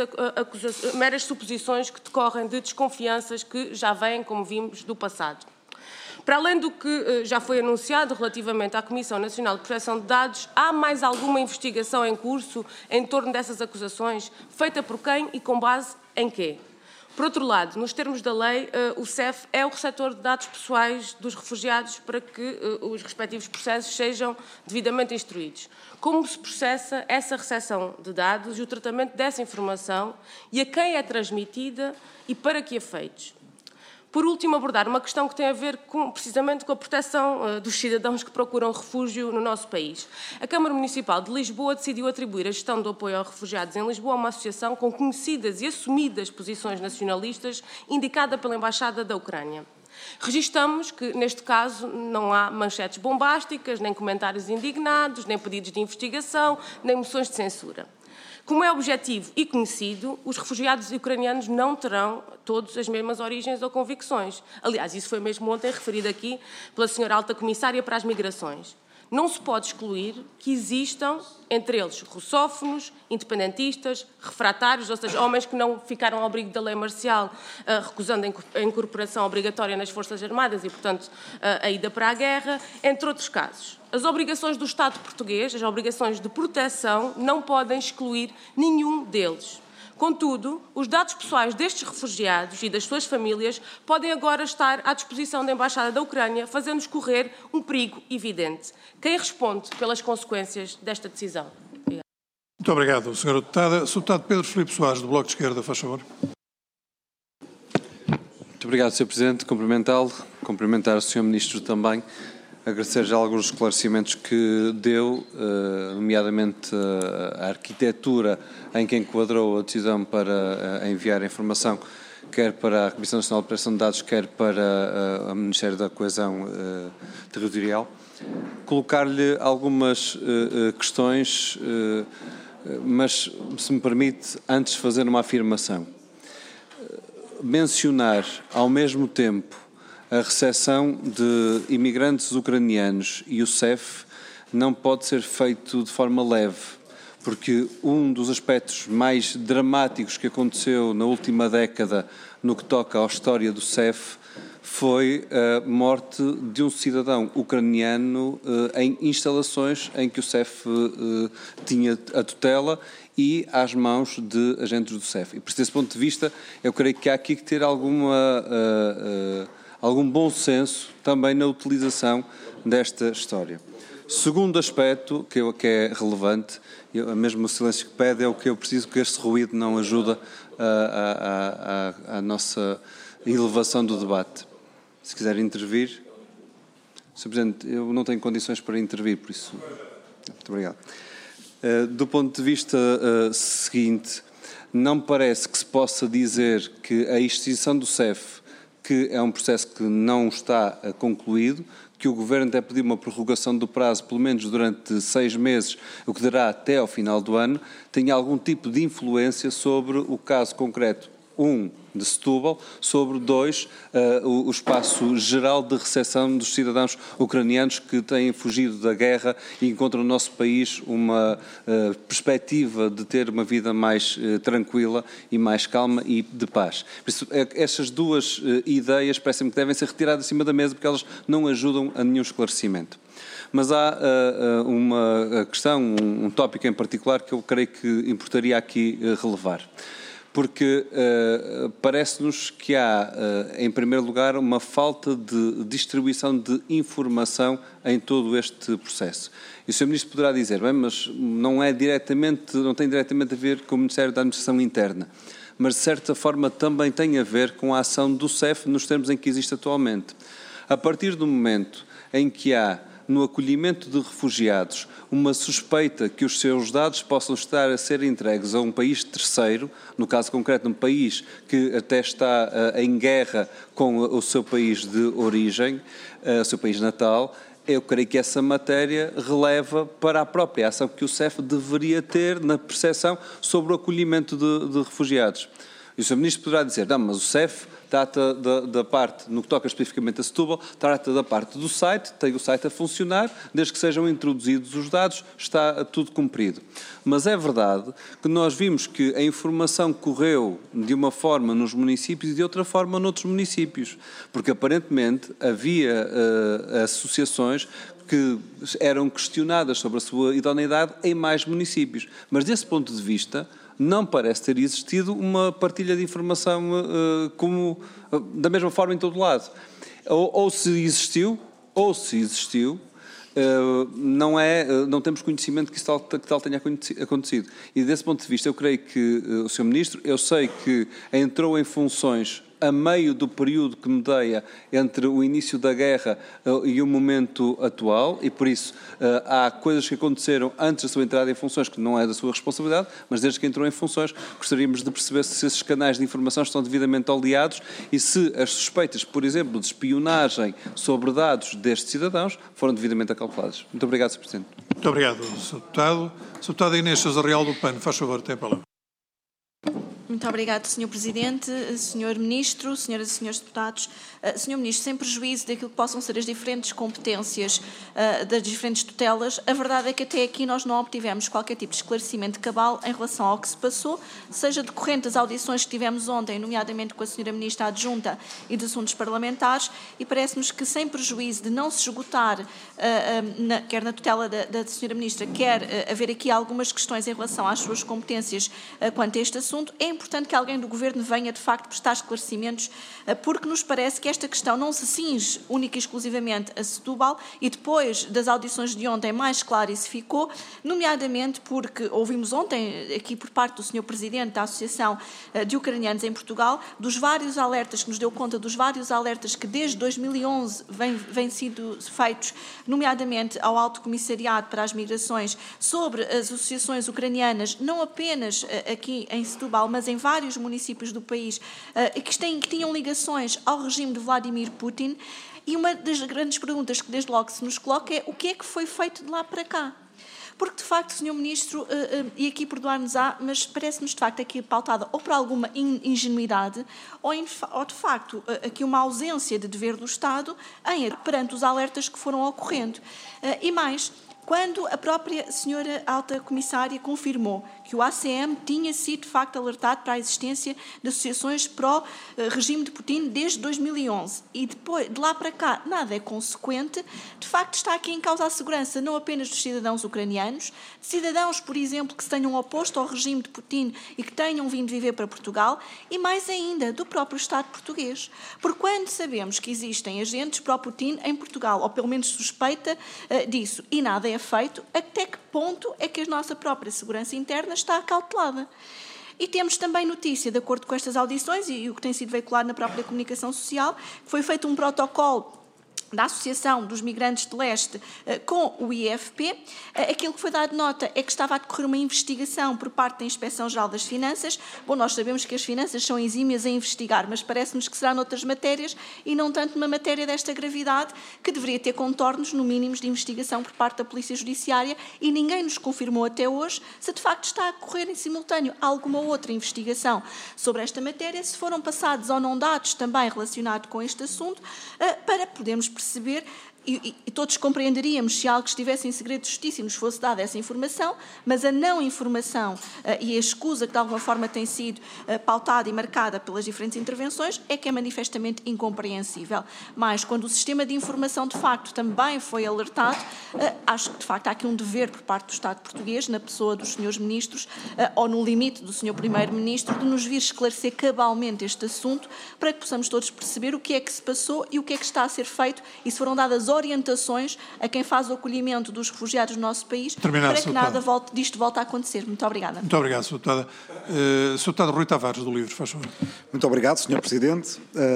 meras suposições que decorrem de desconfianças que já vêm, como vimos, do passado? Para além do que já foi anunciado relativamente à Comissão Nacional de Proteção de Dados, há mais alguma investigação em curso em torno dessas acusações, feita por quem e com base em quê? Por outro lado, nos termos da lei, o C E F é o receptor de dados pessoais dos refugiados para que os respectivos processos sejam devidamente instruídos. Como se processa essa recepção de dados e o tratamento dessa informação e a quem é transmitida e para que efeitos? Por último, abordar uma questão que tem a ver com, precisamente com a proteção uh, dos cidadãos que procuram refúgio no nosso país. A Câmara Municipal de Lisboa decidiu atribuir a gestão do apoio aos refugiados em Lisboa a uma associação com conhecidas e assumidas posições nacionalistas, indicada pela Embaixada da Ucrânia. Registamos que, neste caso, não há manchetes bombásticas, nem comentários indignados, nem pedidos de investigação, nem moções de censura. Como é objetivo e conhecido, os refugiados ucranianos não terão todos as mesmas origens ou convicções. Aliás, isso foi mesmo ontem referido aqui pela senhora Alta Comissária para as Migrações. Não se pode excluir que existam, entre eles, russófonos, independentistas, refratários, ou seja, homens que não ficaram ao abrigo da lei marcial, uh, recusando a incorporação obrigatória nas Forças Armadas e, portanto, uh, a ida para a guerra, entre outros casos. As obrigações do Estado português, as obrigações de proteção, não podem excluir nenhum deles. Contudo, os dados pessoais destes refugiados e das suas famílias podem agora estar à disposição da Embaixada da Ucrânia, fazendo-nos correr um perigo evidente. Quem responde pelas consequências desta decisão? Obrigada. Muito obrigado, senhora Deputada. senhor Deputado Pedro Filipe Soares, do Bloco de Esquerda, faz favor. Muito obrigado, senhor Presidente. Cumprimentá-lo, cumprimentar o senhor Ministro também. Agradecer já alguns esclarecimentos que deu, nomeadamente a arquitetura em que enquadrou a decisão para enviar a informação, quer para a Comissão Nacional de Proteção de Dados, quer para o Ministério da Coesão Territorial. Colocar-lhe algumas questões, mas, se me permite, antes fazer uma afirmação. Mencionar, ao mesmo tempo, a recepção de imigrantes ucranianos e o C E F não pode ser feito de forma leve, porque um dos aspectos mais dramáticos que aconteceu na última década no que toca à história do C E F foi a morte de um cidadão ucraniano em instalações em que o C E F tinha a tutela e às mãos de agentes do C E F. E, por esse ponto de vista, eu creio que há aqui que ter alguma... Uh, uh, algum bom senso também na utilização desta história. Segundo aspecto, que, eu, que é relevante, eu, mesmo o silêncio que pede, é o que eu preciso, que este ruído não ajuda à nossa elevação do debate. Se quiser intervir. senhor Presidente, eu não tenho condições para intervir, por isso... Muito obrigado. Uh, do ponto de vista uh, seguinte, não me parece que se possa dizer que a extinção do C E F, que é um processo que não está concluído, que o Governo deve pedir uma prorrogação do prazo, pelo menos durante seis meses, o que dará até ao final do ano, tenha algum tipo de influência sobre o caso concreto, um, de Setúbal, sobre dois, uh, o, o espaço geral de recepção dos cidadãos ucranianos que têm fugido da guerra e encontram no nosso país uma uh, perspectiva de ter uma vida mais uh, tranquila e mais calma e de paz. Por isso, estas duas uh, ideias parecem-me que devem ser retiradas de cima da mesa porque elas não ajudam a nenhum esclarecimento. Mas há uh, uma questão, um, um tópico em particular que eu creio que importaria aqui uh, relevar. Porque uh, parece-nos que há, uh, em primeiro lugar, uma falta de distribuição de informação em todo este processo. E o senhor Ministro poderá dizer, bem, mas não, é diretamente, não tem diretamente a ver com o Ministério da Administração Interna, mas de certa forma também tem a ver com a ação do C E F nos termos em que existe atualmente. A partir do momento em que há no acolhimento de refugiados uma suspeita que os seus dados possam estar a ser entregues a um país terceiro, no caso concreto um país que até está uh, em guerra com o seu país de origem, uh, o seu país natal, eu creio que essa matéria releva para a própria ação que o C E F deveria ter na percepção sobre o acolhimento de, de refugiados. E o senhor Ministro poderá dizer, não, mas o C E F trata da, da parte, no que toca especificamente a Setúbal, trata da parte do site, tem o site a funcionar, desde que sejam introduzidos os dados, está tudo cumprido. Mas é verdade que nós vimos que a informação correu de uma forma nos municípios e de outra forma noutros municípios, porque aparentemente havia uh, associações que eram questionadas sobre a sua idoneidade em mais municípios. Mas desse ponto de vista, não parece ter existido uma partilha de informação uh, como, uh, da mesma forma em todo lado. Ou, ou se existiu, ou se existiu, uh, não, é, uh, não temos conhecimento que tal, que tal tenha acontecido. E desse ponto de vista, eu creio que uh, o senhor Ministro, eu sei que entrou em funções a meio do período que medeia entre o início da guerra uh, e o momento atual, e por isso uh, há coisas que aconteceram antes da sua entrada em funções que não é da sua responsabilidade, mas desde que entrou em funções gostaríamos de perceber se esses canais de informação estão devidamente oleados e se as suspeitas, por exemplo, de espionagem sobre dados destes cidadãos foram devidamente acalculadas. Muito obrigado, senhor Presidente. Muito obrigado, senhor Deputado. senhor Deputado Inês Sousa Real do P A N, faz favor, tem a palavra. Muito obrigado, senhor Presidente, senhor Ministro, senhoras e senhores deputados. Uh, senhor Ministro, sem prejuízo daquilo que possam ser as diferentes competências uh, das diferentes tutelas, a verdade é que até aqui nós não obtivemos qualquer tipo de esclarecimento cabal em relação ao que se passou, seja decorrente das audições que tivemos ontem, nomeadamente com a senhora Ministra Adjunta e de Assuntos Parlamentares, e parece-nos que sem prejuízo de não se esgotar, uh, uh, na, quer na tutela da, da senhora Ministra, quer uh, haver aqui algumas questões em relação às suas competências uh, quanto a este assunto, é importante que alguém do Governo venha, de facto, prestar esclarecimentos, porque nos parece que esta questão não se cinge única e exclusivamente a Setúbal e depois das audições de ontem mais claro isso ficou, nomeadamente porque ouvimos ontem aqui por parte do senhor Presidente da Associação de Ucranianos em Portugal, dos vários alertas, que nos deu conta dos vários alertas que desde dois mil e onze vêm, vêm sido feitos, nomeadamente ao Alto Comissariado para as Migrações, sobre as associações ucranianas, não apenas aqui em Setúbal, mas em vários municípios do país uh, que, têm, que tinham ligações ao regime de Vladimir Putin, e uma das grandes perguntas que desde logo se nos coloca é o que é que foi feito de lá para cá? Porque, de facto, senhor Ministro, uh, uh, e aqui perdoar-nos-á, mas parece-nos, de facto, aqui pautada ou por alguma ingenuidade ou, in, ou de facto, uh, aqui uma ausência de dever do Estado em, perante os alertas que foram ocorrendo. Uh, e mais, quando a própria senhora Alta Comissária confirmou que o A C M tinha sido, de facto, alertado para a existência de associações pró-regime de Putin desde dois mil e onze e depois, de lá para cá, nada é consequente, de facto está aqui em causa a segurança não apenas dos cidadãos ucranianos, de cidadãos, por exemplo, que se tenham oposto ao regime de Putin e que tenham vindo viver para Portugal, e mais ainda, do próprio Estado português. Porque quando sabemos que existem agentes pró-Putin em Portugal, ou pelo menos suspeita uh, disso, e nada é feito, até que ponto é que a nossa própria segurança interna está acautelada? E temos também notícia, de acordo com estas audições e, e o que tem sido veiculado na própria comunicação social, que foi feito um protocolo da Associação dos Migrantes de Leste uh, com o I F P. Uh, aquilo que foi dado nota é que estava a decorrer uma investigação por parte da Inspeção-Geral das Finanças. Bom, nós sabemos que as finanças são exímias a investigar, mas parece-nos que será noutras matérias e não tanto numa matéria desta gravidade, que deveria ter contornos, no mínimo, de investigação por parte da Polícia Judiciária, e ninguém nos confirmou até hoje se de facto está a decorrer em simultâneo alguma outra investigação sobre esta matéria, se foram passados ou não dados também relacionados com este assunto, uh, para podermos perceber perceber, e, e, e todos compreenderíamos se algo estivesse em segredo de justiça e nos fosse dada essa informação, mas a não informação uh, e a escusa que de alguma forma tem sido uh, pautada e marcada pelas diferentes intervenções é que é manifestamente incompreensível. Mas quando o sistema de informação de facto também foi alertado, uh, acho que de facto há aqui um dever por parte do Estado português, na pessoa dos senhores ministros, uh, ou no limite do senhor Primeiro-Ministro, de nos vir esclarecer cabalmente este assunto, para que possamos todos perceber o que é que se passou e o que é que está a ser feito, e se foram dadas orientações a quem faz o acolhimento dos refugiados no nosso país, Terminar, para que nada volte, disto volte a acontecer. Muito obrigada. Muito obrigado, senhor Deputada. Uh, senhor Deputado Rui Tavares, do Livre, faz favor. Muito obrigado, senhor Presidente. Uh,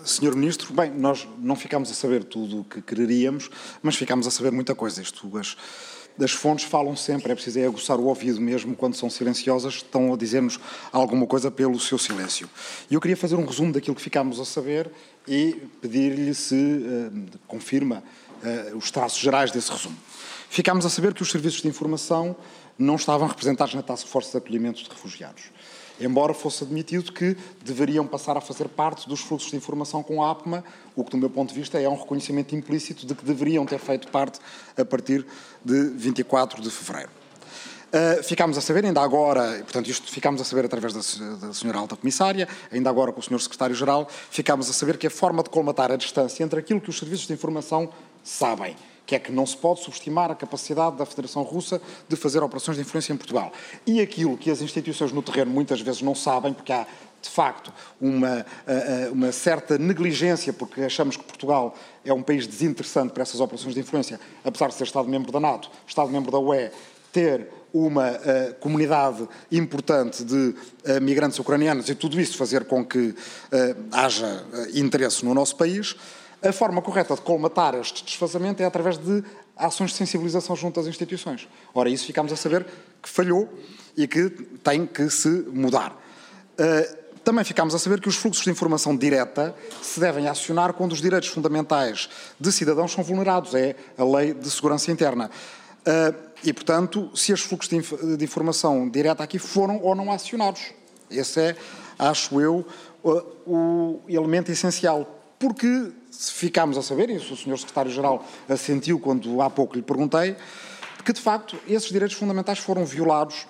senhor Ministro, bem, nós não ficámos a saber tudo o que quereríamos, mas ficámos a saber muita coisa. Isto, as, as fontes falam sempre, é preciso é aguçar o ouvido mesmo quando são silenciosas, estão a dizer-nos alguma coisa pelo seu silêncio. E eu queria fazer um resumo daquilo que ficámos a saber e pedir-lhe se uh, confirma uh, os traços gerais desse resumo. Ficámos a saber que os serviços de informação não estavam representados na Task Force de acolhimento de refugiados, embora fosse admitido que deveriam passar a fazer parte dos fluxos de informação com a APMA, o que, do meu ponto de vista, é um reconhecimento implícito de que deveriam ter feito parte a partir de vinte e quatro de fevereiro. Uh, ficámos a saber, ainda agora, portanto, isto ficámos a saber através da, da senhora Alta Comissária, ainda agora com o senhor Secretário-Geral, ficámos a saber que a forma de colmatar a distância entre aquilo que os serviços de informação sabem, que é que não se pode subestimar a capacidade da Federação Russa de fazer operações de influência em Portugal. E aquilo que as instituições no terreno muitas vezes não sabem, porque há, de facto, uma, uma certa negligência, porque achamos que Portugal é um país desinteressante para essas operações de influência, apesar de ser Estado-membro da NATO, Estado-membro da U E, ter uma uh, comunidade importante de uh, migrantes ucranianos e tudo isso fazer com que uh, haja uh, interesse no nosso país. A forma correta de colmatar este desfazamento é através de ações de sensibilização junto às instituições. Ora, isso ficámos a saber que falhou e que tem que se mudar. Uh, também ficámos a saber que os fluxos de informação direta se devem acionar quando os direitos fundamentais de cidadãos são vulnerados. É a Lei de Segurança Interna. Uh, e, portanto, se os fluxos de, inf de informação direta aqui foram ou não acionados. Esse é, acho eu, uh, o elemento essencial. Porque se ficámos a saber, e o senhor Secretário-Geral assentiu quando há pouco lhe perguntei, que de facto esses direitos fundamentais foram violados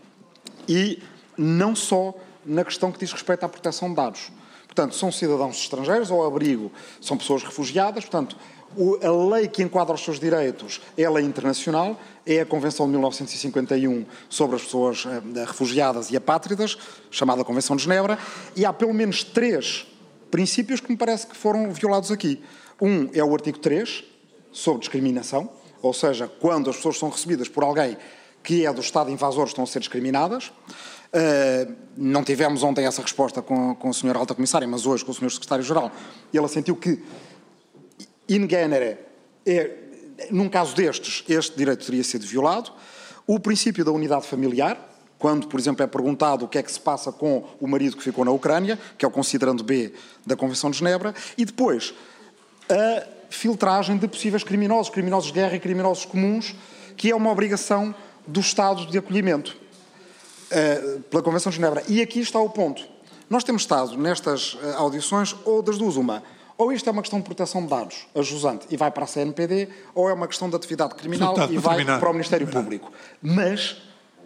e não só na questão que diz respeito à proteção de dados. Portanto, são cidadãos estrangeiros ao abrigo, são pessoas refugiadas, portanto, o, a lei que enquadra os seus direitos é a lei internacional, é a Convenção de mil novecentos e cinquenta e um sobre as pessoas eh, refugiadas e apátridas, chamada Convenção de Genebra, e há pelo menos três princípios que me parece que foram violados aqui. Um é o artigo três, sobre discriminação, ou seja, quando as pessoas são recebidas por alguém que é do Estado invasor, estão a ser discriminadas. Uh, não tivemos ontem essa resposta com, com o senhor Alta Comissária, mas hoje com o senhor Secretário-Geral. Ele assentiu que, in genere, é, num caso destes, este direito teria sido violado. O princípio da unidade familiar, quando, por exemplo, é perguntado o que é que se passa com o marido que ficou na Ucrânia, que é o considerando B da Convenção de Genebra, e depois a filtragem de possíveis criminosos, criminosos de guerra e criminosos comuns, que é uma obrigação do Estado de acolhimento, uh, pela Convenção de Genebra. E aqui está o ponto. Nós temos estado nestas uh, audições, ou das duas, uma, ou isto é uma questão de proteção de dados, a jusante, e vai para a C N P D, ou é uma questão de atividade criminal e vai terminar. Para o Ministério Público. Mas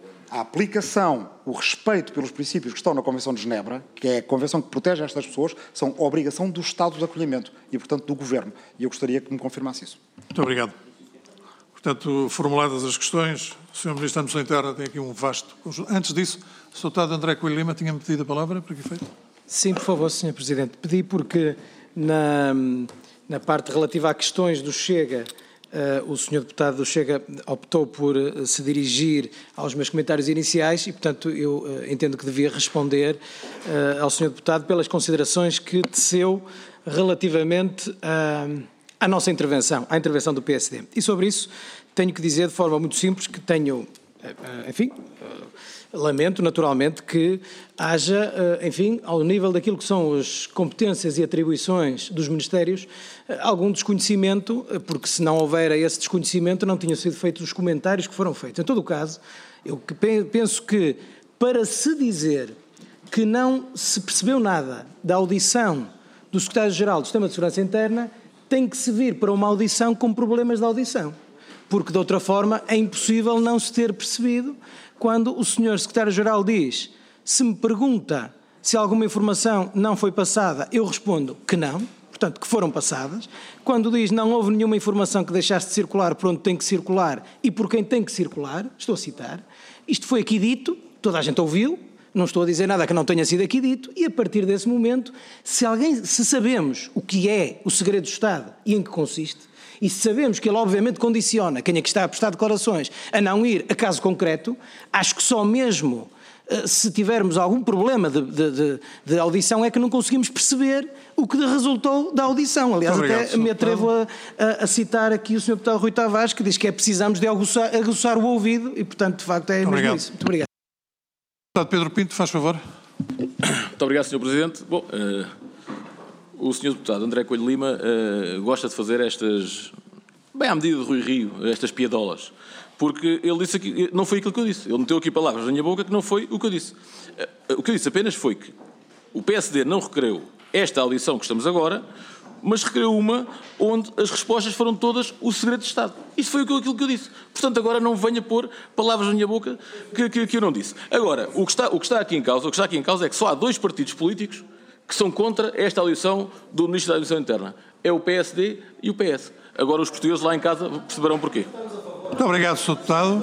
a aplicação, o respeito pelos princípios que estão na Convenção de Genebra, que é a convenção que protege estas pessoas, são obrigação do Estado de acolhimento e, portanto, do Governo. E eu gostaria que me confirmasse isso. Muito obrigado. Portanto, formuladas as questões, o senhor Ministro da Administração Interna tem aqui um vasto conjunto. Antes disso, o senhor Deputado André Coelho Lima tinha-me pedido a palavra, para que efeito? Sim, por favor, senhor Presidente. Pedi porque na, na parte relativa a questões do Chega, Uh, o senhor Deputado do Chega optou por uh, se dirigir aos meus comentários iniciais e, portanto, eu uh, entendo que devia responder uh, ao senhor Deputado pelas considerações que teceu relativamente uh, à nossa intervenção, à intervenção do P S D. E sobre isso tenho que dizer de forma muito simples que tenho, uh, enfim, uh, lamento naturalmente que haja, enfim, ao nível daquilo que são as competências e atribuições dos Ministérios, algum desconhecimento, porque se não houver esse desconhecimento não tinham sido feitos os comentários que foram feitos. Em todo o caso, eu penso que para se dizer que não se percebeu nada da audição do Secretário-Geral do Sistema de Segurança Interna, tem que se vir para uma audição com problemas de audição, porque de outra forma é impossível não se ter percebido. Quando o senhor Secretário-Geral diz, se me pergunta se alguma informação não foi passada, eu respondo que não, portanto, que foram passadas. Quando diz não houve nenhuma informação que deixasse de circular por onde tem que circular e por quem tem que circular, estou a citar, isto foi aqui dito, toda a gente ouviu, não estou a dizer nada que não tenha sido aqui dito, e a partir desse momento, se, alguém, se sabemos o que é o segredo do Estado e em que consiste, e se sabemos que ele obviamente condiciona quem é que está a prestar declarações a não ir a caso concreto, acho que só mesmo se tivermos algum problema de, de, de, de audição, é que não conseguimos perceber o que resultou da audição. Aliás, Obrigado, até me atrevo a, a, a citar aqui o senhor deputado Rui Tavares, que diz que é precisamos de aguçar, aguçar o ouvido e, portanto, de facto, é mesmo obrigado. isso. Muito obrigado. Deputado Pedro Pinto, faz favor. Muito obrigado, senhor Presidente. Bom, uh, o senhor Deputado André Coelho Lima uh, gosta de fazer estas, bem à medida de Rui Rio, estas piadolas, porque ele disse aqui, não foi aquilo que eu disse, ele meteu aqui palavras na minha boca que não foi o que eu disse. Uh, o que eu disse apenas foi que o P S D não requereu esta audição que estamos agora, mas requereu uma onde as respostas foram todas o segredo de Estado. Isso foi aquilo que eu disse. Portanto, agora não venha pôr palavras na minha boca que, que, que eu não disse. Agora, o que, está, o que está aqui em causa, o que está aqui em causa é que só há dois partidos políticos que são contra esta audição do Ministro da Administração Interna. É o P S D e o P S. Agora os portugueses lá em casa perceberão porquê. Muito obrigado, senhor Deputado.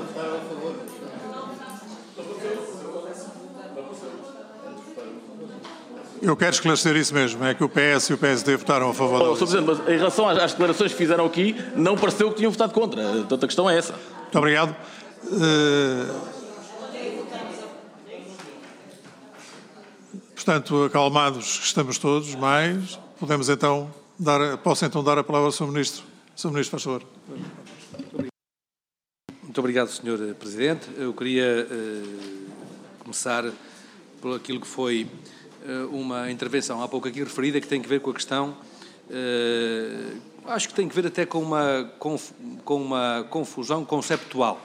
Eu quero esclarecer isso mesmo, é que o P S e o P S D votaram a favor da audição. Senhor Presidente, mas em relação às, às declarações que fizeram aqui, não pareceu que tinham votado contra. Portanto, a questão é essa. Muito obrigado. Uh... Portanto, acalmados que estamos todos, mais, podemos então dar, posso então dar a palavra ao senhor Ministro. senhor Ministro, faz favor. Muito obrigado, senhor Presidente. Eu queria uh, começar por aquilo que foi uma intervenção há pouco aqui referida que tem que ver com a questão, eh, acho que tem que ver até com uma, conf, com uma confusão conceptual.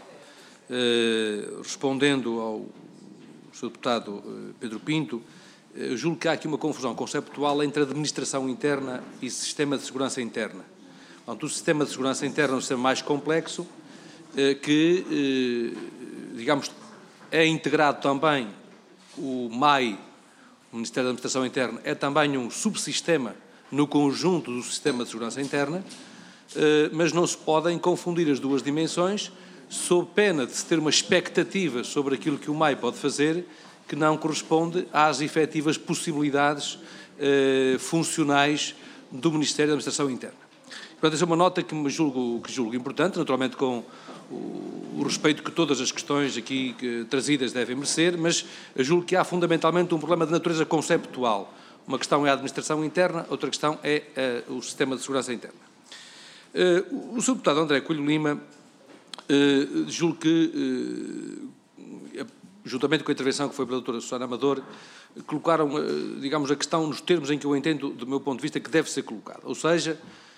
Eh, respondendo ao senhor deputado Pedro Pinto, eh, julgo que há aqui uma confusão conceptual entre administração interna e sistema de segurança interna. Portanto, o sistema de segurança interna é um sistema mais complexo, eh, que, eh, digamos, é integrado também o M A I, o Ministério da Administração Interna, é também um subsistema no conjunto do sistema de segurança interna, mas não se podem confundir as duas dimensões, sob pena de se ter uma expectativa sobre aquilo que o M A I pode fazer, que não corresponde às efetivas possibilidades funcionais do Ministério da Administração Interna. Portanto, essa é uma nota que me julgo, que julgo importante, naturalmente com o, o respeito que todas as questões aqui que, trazidas devem merecer, mas julgo que há fundamentalmente um problema de natureza conceptual. Uma questão é a administração interna, outra questão é uh, o sistema de segurança interna. Uh, o senhor deputado André Coelho Lima, uh, julgo que, uh, juntamente com a intervenção que foi pela doutora Susana Amador, colocaram, uh, digamos, a questão nos termos em que eu entendo, do meu ponto de vista, que deve ser colocada. Ou seja,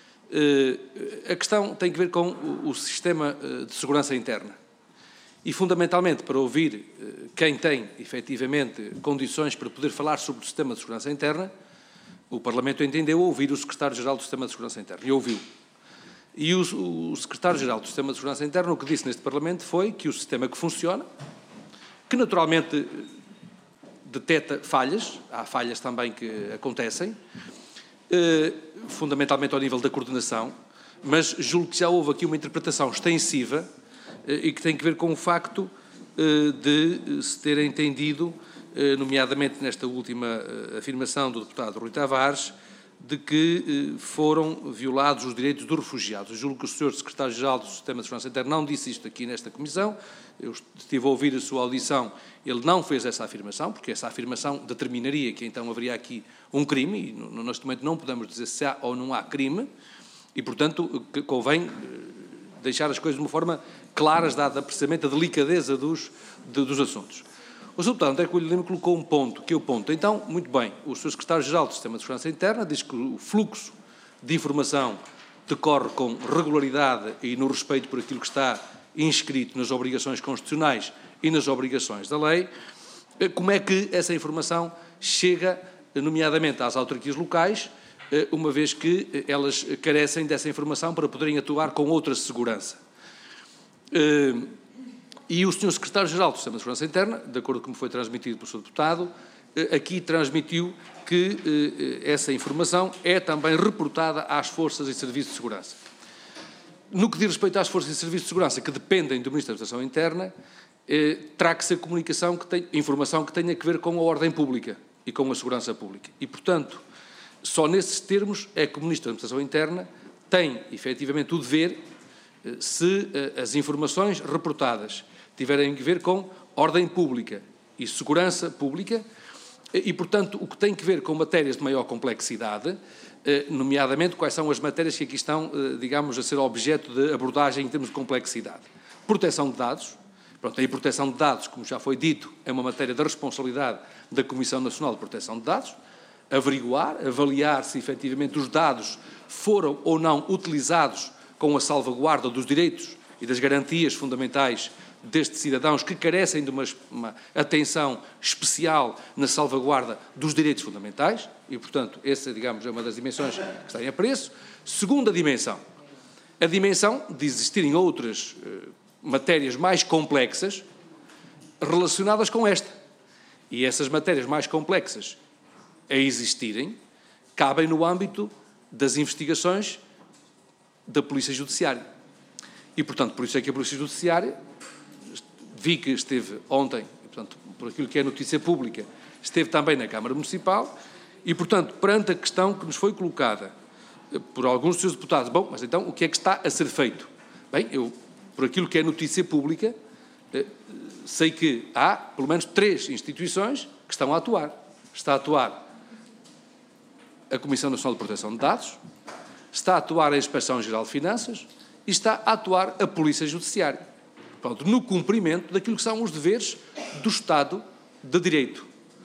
a questão tem que ver com o sistema de segurança interna e, fundamentalmente, para ouvir quem tem, efetivamente, condições para poder falar sobre o sistema de segurança interna, o Parlamento entendeu ouvir o Secretário-Geral do Sistema de Segurança Interna, e ouviu. E o, o Secretário-Geral do Sistema de Segurança Interna o que disse neste Parlamento foi que o sistema que funciona, que naturalmente detecta falhas, há falhas também que acontecem, Uh, fundamentalmente ao nível da coordenação, mas julgo que já houve aqui uma interpretação extensiva uh, e que tem que ver com o facto uh, de se ter entendido, uh, nomeadamente nesta última uh, afirmação do deputado Rui Tavares, de que uh, foram violados os direitos dos refugiados. Eu julgo que o senhor Secretário-Geral do Sistema de Segurança Interna não disse isto aqui nesta Comissão. Eu estive a ouvir a sua audição, ele não fez essa afirmação, porque essa afirmação determinaria que então haveria aqui um crime, e no, neste momento não podemos dizer se há ou não há crime, e, portanto, convém deixar as coisas de uma forma clara, dada precisamente a delicadeza dos, de, dos assuntos. O senhor deputado André Coelho Lima colocou um ponto, que é o ponto. Então, muito bem, o senhor Secretário-Geral do Sistema de Segurança Interna diz que o fluxo de informação decorre com regularidade e no respeito por aquilo que está inscrito nas obrigações constitucionais e nas obrigações da lei. Como é que essa informação chega, nomeadamente, às autarquias locais, uma vez que elas carecem dessa informação para poderem atuar com outra segurança? E o senhor Secretário-Geral do Sistema de Segurança Interna, de acordo com o que me foi transmitido pelo senhor Deputado, aqui transmitiu que essa informação é também reportada às forças e serviços de segurança. No que diz respeito às forças e serviços de segurança que dependem do Ministério da Administração Interna, eh, terá que ser comunicação que tem, informação que tenha a ver com a ordem pública e com a segurança pública. E, portanto, só nesses termos é que o Ministro da Administração Interna tem, efetivamente, o dever, eh, se eh, as informações reportadas tiverem a ver com ordem pública e segurança pública, e, portanto, o que tem que ver com matérias de maior complexidade, nomeadamente quais são as matérias que aqui estão, digamos, a ser objeto de abordagem em termos de complexidade. Proteção de dados. Pronto, a proteção de dados, como já foi dito, é uma matéria da responsabilidade da Comissão Nacional de Proteção de Dados. Averiguar, avaliar se efetivamente os dados foram ou não utilizados com a salvaguarda dos direitos e das garantias fundamentais destes cidadãos que carecem de uma, uma atenção especial na salvaguarda dos direitos fundamentais e, portanto, essa, digamos, é uma das dimensões que está em apreço. Segunda dimensão, a dimensão de existirem outras eh, matérias mais complexas relacionadas com esta. E essas matérias mais complexas a existirem cabem no âmbito das investigações da Polícia Judiciária. E, portanto, por isso é que a Polícia Judiciária, vi que esteve ontem, e, portanto, por aquilo que é notícia pública, esteve também na Câmara Municipal e, portanto, perante a questão que nos foi colocada por alguns dos seus deputados, bom, mas então o que é que está a ser feito? Bem, eu, por aquilo que é notícia pública, sei que há, pelo menos, três instituições que estão a atuar. Está a atuar a Comissão Nacional de Proteção de Dados, está a atuar a Inspeção-Geral de Finanças e está a atuar a Polícia Judiciária. Pronto, no cumprimento daquilo que são os deveres do Estado de Direito.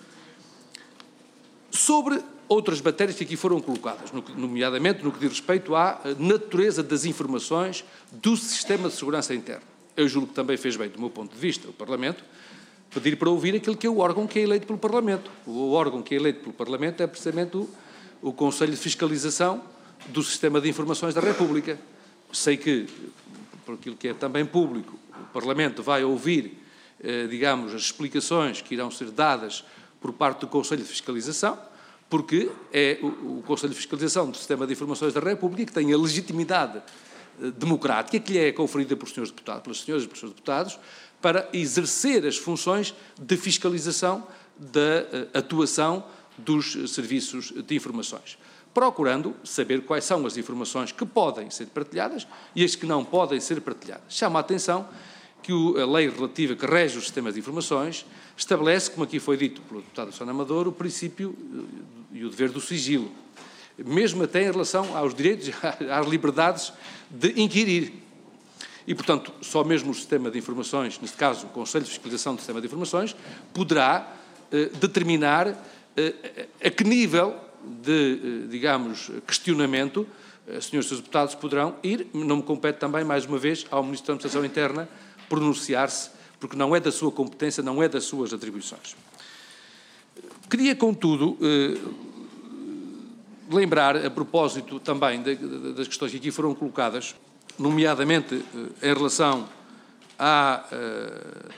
Sobre outras matérias que aqui foram colocadas, nomeadamente no que diz respeito à natureza das informações do Sistema de Segurança Interna. Eu julgo que também fez bem, do meu ponto de vista, o Parlamento, pedir para ouvir aquele que é o órgão que é eleito pelo Parlamento. O órgão que é eleito pelo Parlamento é precisamente o, o Conselho de Fiscalização do Sistema de Informações da República. Sei que, por aquilo que é também público, o Parlamento vai ouvir, eh, digamos, as explicações que irão ser dadas por parte do Conselho de Fiscalização, porque é o, o Conselho de Fiscalização do Sistema de Informações da República que tem a legitimidade eh, democrática que lhe é conferida pelos senhores deputados, pelas senhoras e pelos senhores deputados, para exercer as funções de fiscalização da eh, atuação dos serviços de informações, procurando saber quais são as informações que podem ser partilhadas e as que não podem ser partilhadas. Chama a atenção que a lei relativa que rege os sistemas de informações estabelece, como aqui foi dito pelo deputado Sónia Amador, o princípio e o dever do sigilo, mesmo até em relação aos direitos e às liberdades de inquirir. E, portanto, só mesmo o sistema de informações, neste caso o Conselho de Fiscalização do Sistema de Informações, poderá eh, determinar eh, a que nível de, eh, digamos, questionamento eh, senhores deputados poderão ir. Não me compete também, mais uma vez, ao Ministro da Administração Interna pronunciar-se, porque não é da sua competência, não é das suas atribuições. Queria, contudo, eh, lembrar, a propósito também de, de, das questões que aqui foram colocadas, nomeadamente eh, em relação à, eh,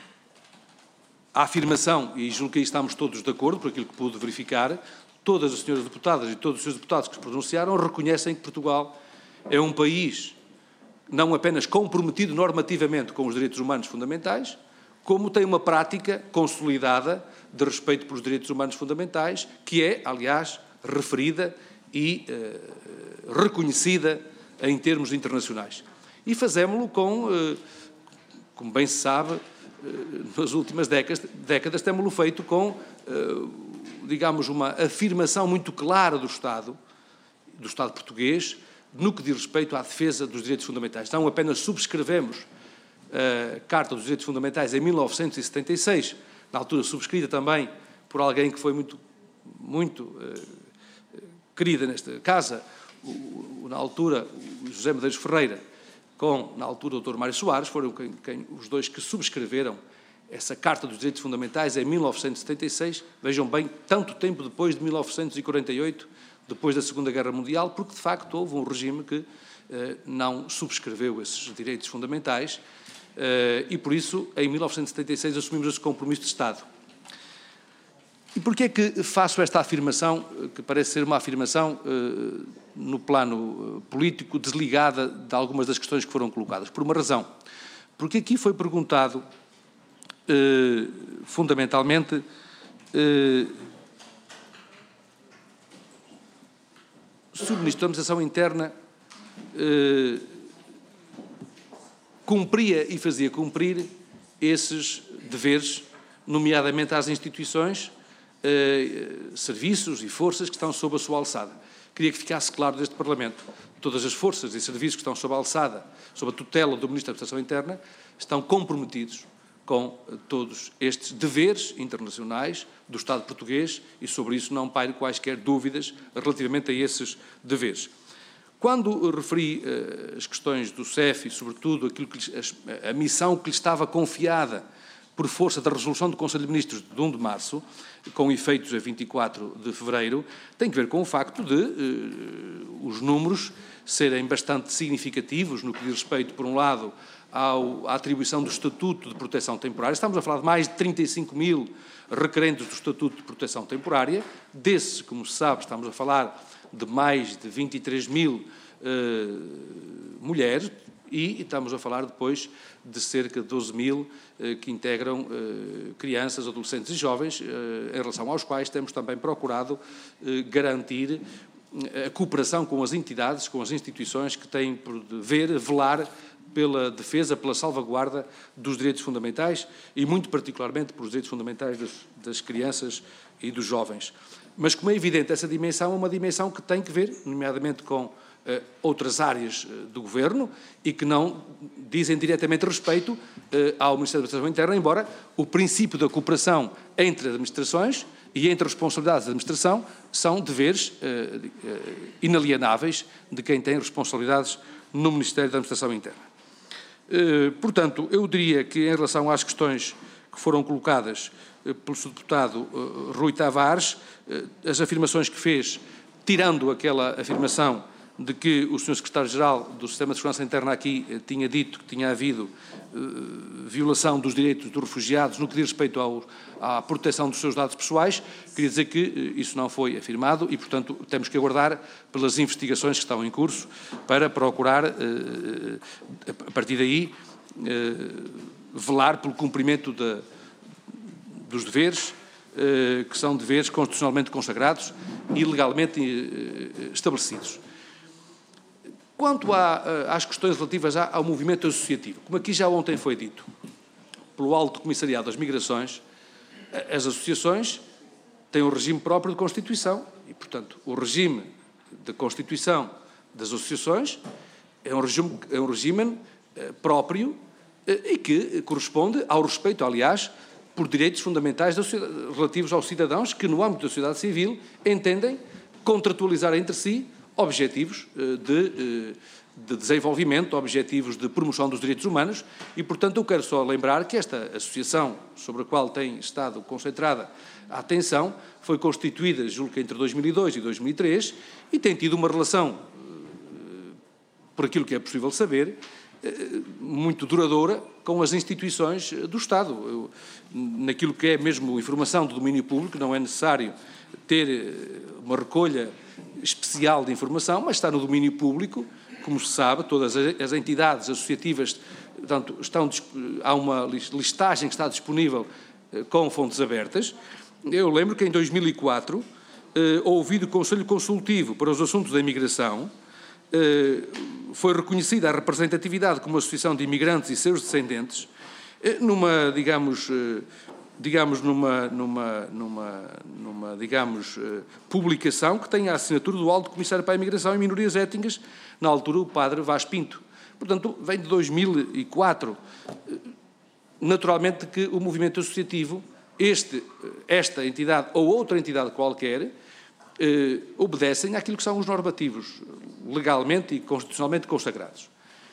à afirmação, e julgo que aí estamos todos de acordo, por aquilo que pude verificar, todas as senhoras deputadas e todos os seus deputados que se pronunciaram reconhecem que Portugal é um país não apenas comprometido normativamente com os direitos humanos fundamentais, como tem uma prática consolidada de respeito pelos direitos humanos fundamentais, que é, aliás, referida e eh, reconhecida em termos internacionais. E fazemos-lo com, eh, como bem se sabe, eh, nas últimas décadas, décadas temos-lo feito com, eh, digamos, uma afirmação muito clara do Estado, do Estado português, no que diz respeito à defesa dos direitos fundamentais. Não apenas subscrevemos a Carta dos Direitos Fundamentais em mil novecentos e setenta e seis, na altura subscrita também por alguém que foi muito, muito uh, querida nesta casa, o, o, na altura o José Medeiros Ferreira, com, na altura, o doutor Mário Soares, foram quem, quem, os dois que subscreveram essa Carta dos Direitos Fundamentais em mil novecentos e setenta e seis, vejam bem, tanto tempo depois de mil novecentos e quarenta e oito, depois da Segunda Guerra Mundial, porque, de facto, houve um regime que eh, não subscreveu esses direitos fundamentais eh, e, por isso, em mil novecentos e setenta e seis, assumimos esse compromisso de Estado. E porquê é que faço esta afirmação, que parece ser uma afirmação eh, no plano político, desligada de algumas das questões que foram colocadas? Por uma razão. Porque aqui foi perguntado, eh, fundamentalmente, eh, se o Ministro da Administração Interna eh, cumpria e fazia cumprir esses deveres nomeadamente às instituições, eh, serviços e forças que estão sob a sua alçada. Queria que ficasse claro deste Parlamento, todas as forças e serviços que estão sob a alçada, sob a tutela do Ministro da Administração Interna, estão comprometidos com todos estes deveres internacionais do Estado português e sobre isso não pairo quaisquer dúvidas relativamente a esses deveres. Quando referi uh, as questões do C E F e, sobretudo, aquilo que, a, a missão que lhe estava confiada por força da resolução do Conselho de Ministros de um de março, com efeitos a vinte e quatro de fevereiro, tem que ver com o facto de uh, os números serem bastante significativos no que diz respeito, por um lado, ao, à atribuição do Estatuto de Proteção Temporária. Estamos a falar de mais de trinta e cinco mil requerentes do Estatuto de Proteção Temporária. Desses, como se sabe, estamos a falar de mais de vinte e três mil uh, mulheres e estamos a falar depois de cerca de doze mil uh, que integram uh, crianças, adolescentes e jovens, uh, em relação aos quais temos também procurado uh, garantir a cooperação com as entidades, com as instituições que têm por dever velar pela defesa, pela salvaguarda dos direitos fundamentais e, muito particularmente, pelos direitos fundamentais das, das crianças e dos jovens. Mas, como é evidente, essa dimensão é uma dimensão que tem que ver, nomeadamente, com uh, outras áreas uh, do Governo e que não dizem diretamente respeito uh, ao Ministério da Administração Interna, embora o princípio da cooperação entre administrações e entre responsabilidades da administração são deveres uh, uh, inalienáveis de quem tem responsabilidades no Ministério da Administração Interna. Uh, portanto, eu diria que, em relação às questões que foram colocadas uh, pelo senhor Deputado uh, Rui Tavares, uh, as afirmações que fez, tirando aquela afirmação de que o senhor Secretário-Geral do Sistema de Segurança Interna aqui uh, tinha dito que tinha havido uh, violação dos direitos dos refugiados no que diz respeito ao, à proteção dos seus dados pessoais, queria dizer que uh, isso não foi afirmado e, portanto, temos que aguardar pelas investigações que estão em curso para procurar, uh, a partir daí, uh, velar pelo cumprimento de, dos deveres, uh, que são deveres constitucionalmente consagrados e legalmente uh, estabelecidos. Quanto à, às questões relativas ao movimento associativo, como aqui já ontem foi dito, pelo Alto Comissariado das Migrações, as associações têm um regime próprio de Constituição e, portanto, o regime de Constituição das associações é um regime, é um regime próprio e que corresponde ao respeito, aliás, por direitos fundamentais relativos aos cidadãos que, no âmbito da sociedade civil, entendem contratualizar entre si objetivos de, de desenvolvimento, objetivos de promoção dos direitos humanos e, portanto, eu quero só lembrar que esta associação sobre a qual tem estado concentrada a atenção foi constituída, julgo que entre dois mil e dois e dois mil e três, e tem tido uma relação, por aquilo que é possível saber, muito duradoura com as instituições do Estado. Eu, naquilo que é mesmo informação do domínio público, não é necessário ter uma recolha especial de informação, mas está no domínio público, como se sabe, todas as entidades associativas, portanto, estão, há uma listagem que está disponível com fontes abertas. Eu lembro que em dois mil e quatro, ouvido o Conselho Consultivo para os Assuntos da Imigração, foi reconhecida a representatividade como associação de imigrantes e seus descendentes, numa, digamos, digamos numa, numa, numa, numa digamos, publicação que tem a assinatura do Alto Comissário para a Imigração e Minorias Étnicas, na altura o padre Vaz Pinto. Portanto, vem de dois mil e quatro. Naturalmente que o movimento associativo, este, esta entidade ou outra entidade qualquer, eh, obedecem àquilo que são os normativos legalmente e constitucionalmente consagrados.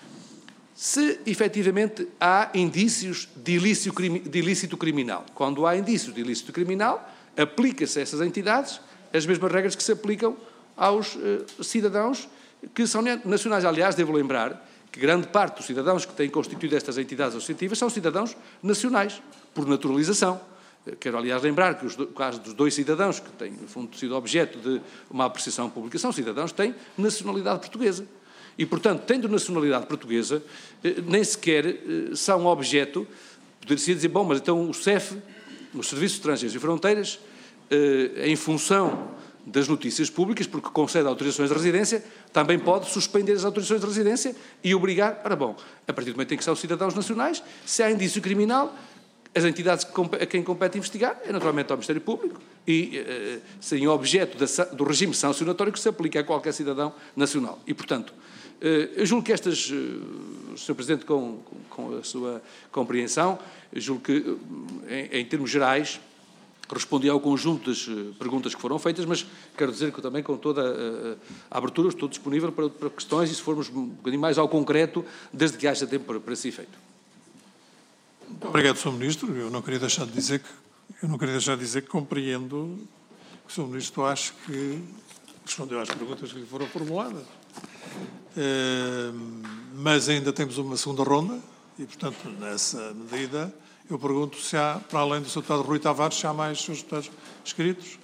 Se, efetivamente, há indícios de ilícito, de ilícito criminal. Quando há indícios de ilícito criminal, aplica-se a essas entidades as mesmas regras que se aplicam aos uh, cidadãos que são nacionais. Aliás, devo lembrar que grande parte dos cidadãos que têm constituído estas entidades associativas são cidadãos nacionais, por naturalização. Quero, aliás, lembrar que o caso dos dois cidadãos que têm, no fundo, sido objeto de uma apreciação pública são cidadãos que têm nacionalidade portuguesa. E, portanto, tendo nacionalidade portuguesa, nem sequer são objeto, poderia-se dizer, bom, mas então o C E F, o Serviço de Estrangeiros e Fronteiras, em função das notícias públicas, porque concede autorizações de residência, também pode suspender as autorizações de residência e obrigar, ora bom, a partir do momento em que são cidadãos nacionais, se há indício criminal, As entidades a quem compete investigar é naturalmente ao Ministério Público e uh, sem objeto da, do regime sancionatório que se aplica a qualquer cidadão nacional. E, portanto, uh, eu julgo que estas, uh, senhor Presidente, com, com a sua compreensão, julgo que, uh, em, em termos gerais, respondi ao conjunto das perguntas que foram feitas, mas quero dizer que também com toda a, a abertura estou disponível para, para questões e se formos um bocadinho mais ao concreto, desde que haja tempo para, para ser feito. Muito obrigado, senhor Ministro. Eu não queria deixar de dizer que, eu não queria deixar de dizer que compreendo que o senhor Ministro acha que respondeu às perguntas que lhe foram formuladas. Uh, mas ainda temos uma segunda ronda e, portanto, nessa medida... Eu pergunto se há, para além do senhor Deputado Rui Tavares, se há mais senhores deputados inscritos.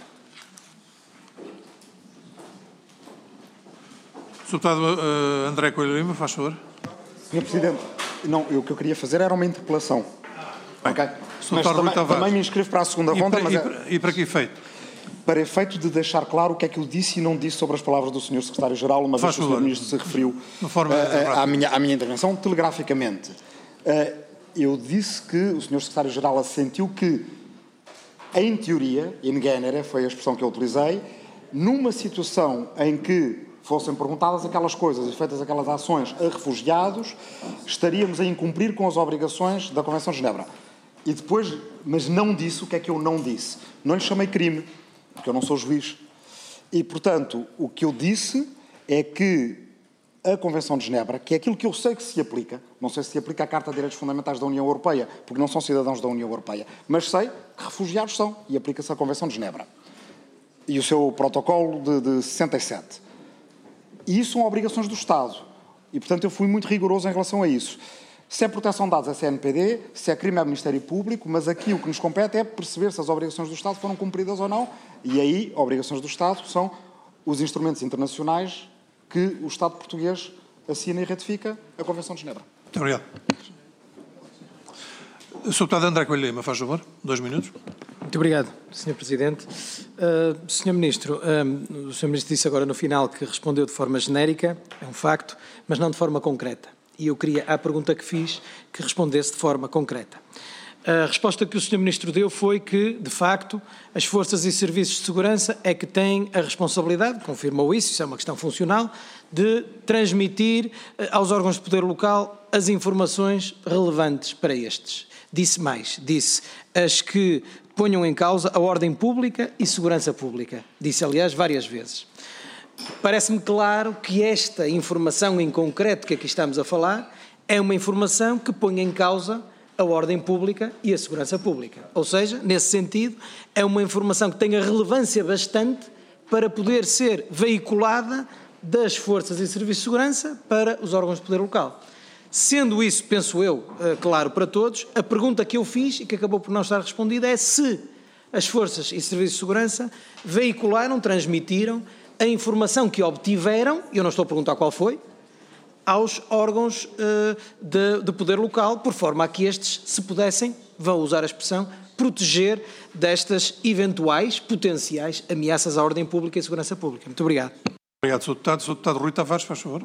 senhor Deputado uh, André Coelho Lima, faz favor. senhor Presidente, não, eu, o que eu queria fazer era uma interpelação. Bem, okay? Mas também, também me inscrevo para a segunda e ronda. Para, mas e, é... para, e para que efeito? Para efeito de deixar claro o que é que eu disse e não disse sobre as palavras do senhor Secretário-Geral, uma vez que o senhor Ministro se referiu uh, à, minha, à minha intervenção, telegraficamente. Uh, Eu disse que o senhor Secretário-Geral assentiu que, em teoria, in genere, foi a expressão que eu utilizei, numa situação em que fossem perguntadas aquelas coisas e feitas aquelas ações a refugiados, estaríamos a incumprir com as obrigações da Convenção de Genebra. E depois, mas não disse o que é que eu não disse. Não lhe chamei crime, porque eu não sou juiz. E, portanto, o que eu disse é que a Convenção de Genebra, que é aquilo que eu sei que se aplica, não sei se se aplica à Carta de Direitos Fundamentais da União Europeia, porque não são cidadãos da União Europeia, mas sei que refugiados são, e aplica-se a Convenção de Genebra. E o seu protocolo de, de sessenta e sete. E isso são obrigações do Estado. E, portanto, eu fui muito rigoroso em relação a isso. Se é proteção de dados é C N P D, se é crime é Ministério Público, mas aqui o que nos compete é perceber se as obrigações do Estado foram cumpridas ou não, e aí, obrigações do Estado são os instrumentos internacionais que o Estado português assina e ratifica a Convenção de Genebra. Muito obrigado. senhor Deputado André Coelho Lima, faz favor, dois minutos. Muito obrigado, senhor Presidente. Uh, senhor Ministro, um, o senhor Ministro disse agora no final que respondeu de forma genérica, é um facto, mas não de forma concreta. E eu queria, à pergunta que fiz, que respondesse de forma concreta. A resposta que o senhor Ministro deu foi que, de facto, as forças e serviços de segurança é que têm a responsabilidade, confirmou isso, isso é uma questão funcional, de transmitir aos órgãos de poder local as informações relevantes para estes. Disse mais, disse as que ponham em causa a ordem pública e segurança pública. Disse, aliás, várias vezes. Parece-me claro que esta informação em concreto que aqui estamos a falar é uma informação que põe em causa a ordem pública e a segurança pública. Ou seja, nesse sentido, é uma informação que tem a relevância bastante para poder ser veiculada das forças e serviços de segurança para os órgãos de poder local. Sendo isso, penso eu, claro para todos, a pergunta que eu fiz e que acabou por não estar respondida é se as forças e serviços de segurança veicularam, transmitiram a informação que obtiveram, eu não estou a perguntar qual foi, aos órgãos uh, de, de poder local, por forma a que estes se pudessem, vão usar a expressão, proteger destas eventuais, potenciais ameaças à ordem pública e segurança pública. Muito obrigado. Obrigado, senhor Deputado. senhor Deputado Rui Tavares, faz favor.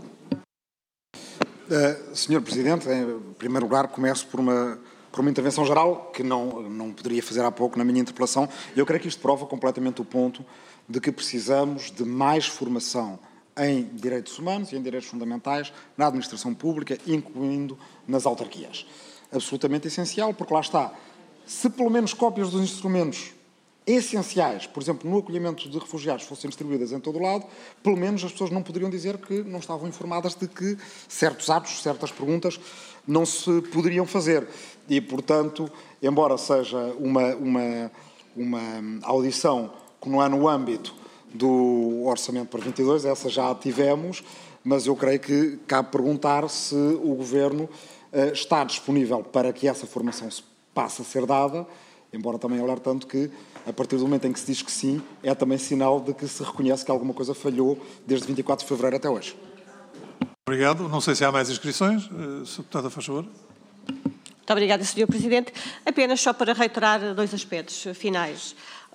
Uh, senhor Presidente, em primeiro lugar, começo por uma, por uma intervenção geral que não, não poderia fazer há pouco na minha interpelação. Eu creio que isto prova completamente o ponto de que precisamos de mais formação em direitos humanos e em direitos fundamentais na administração pública, incluindo nas autarquias. Absolutamente essencial, porque lá está, se pelo menos cópias dos instrumentos essenciais, por exemplo, no acolhimento de refugiados, fossem distribuídas em todo o lado, pelo menos as pessoas não poderiam dizer que não estavam informadas de que certos atos, certas perguntas não se poderiam fazer. E, portanto, embora seja uma, uma, uma audição que não é no âmbito do orçamento para vinte e dois, essa já a tivemos, mas eu creio que cabe perguntar se o Governo uh, está disponível para que essa formação se passe a ser dada, embora também alertando que, a partir do momento em que se diz que sim, é também sinal de que se reconhece que alguma coisa falhou desde vinte e quatro de fevereiro até hoje. Obrigado. Não sei se há mais inscrições. Uh, senhor Deputada, faz favor. Muito obrigada, senhor Presidente. Apenas só para reiterar dois aspectos finais.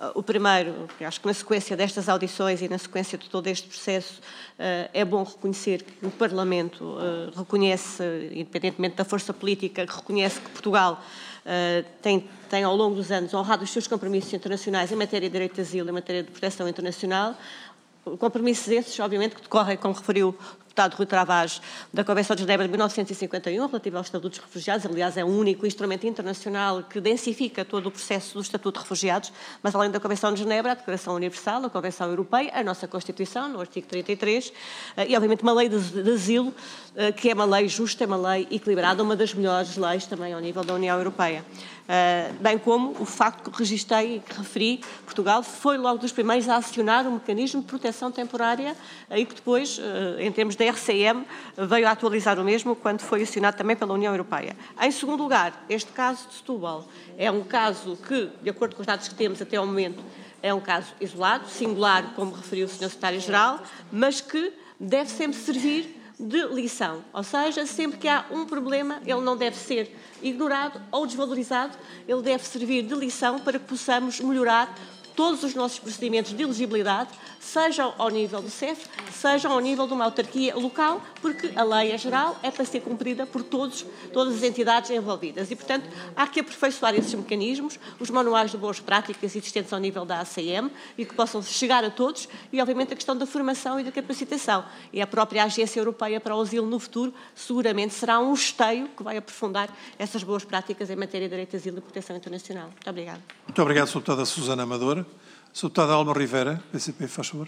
O primeiro, que acho que na sequência destas audições e na sequência de todo este processo, é bom reconhecer que o Parlamento reconhece, independentemente da força política, que reconhece que Portugal tem, tem ao longo dos anos honrado os seus compromissos internacionais em matéria de direito de asilo, em matéria de proteção internacional. Compromissos esses, obviamente, que decorrem, como referiu o deputado Rui Travagem, da Convenção de Genebra de mil novecentos e cinquenta e um, relativa aos Estatutos de Refugiados. Aliás, é o único instrumento internacional que densifica todo o processo do Estatuto de Refugiados, mas além da Convenção de Genebra, a Declaração Universal, a Convenção Europeia, a nossa Constituição, no artigo trinta e três, e, obviamente, uma lei de, de asilo, que é uma lei justa, é uma lei equilibrada, uma das melhores leis também ao nível da União Europeia. Uh, bem como o facto que registrei e que referi, Portugal foi logo dos primeiros a acionar um mecanismo de proteção temporária uh, e que depois, uh, em termos da R C M, uh, veio a atualizar o mesmo quando foi acionado também pela União Europeia. Em segundo lugar, este caso de Setúbal é um caso que, de acordo com os dados que temos até ao momento, é um caso isolado, singular, como referiu o senhor Secretário-Geral, mas que deve sempre servir de lição, ou seja, sempre que há um problema, ele não deve ser ignorado ou desvalorizado, ele deve servir de lição para que possamos melhorar todos os nossos procedimentos de elegibilidade, sejam ao nível do C E F, sejam ao nível de uma autarquia local, porque a lei é geral, é para ser cumprida por todos, todas as entidades envolvidas. E, portanto, há que aperfeiçoar esses mecanismos, os manuais de boas práticas existentes ao nível da A C M e que possam chegar a todos e, obviamente, a questão da formação e da capacitação. E a própria Agência Europeia para o Asilo no futuro seguramente será um esteio que vai aprofundar essas boas práticas em matéria de direito de asilo e proteção internacional. Muito obrigada. Muito obrigado, senhora Deputada Susana Amadora. senhora Deputada Alma Rivera, P C P, faz favor.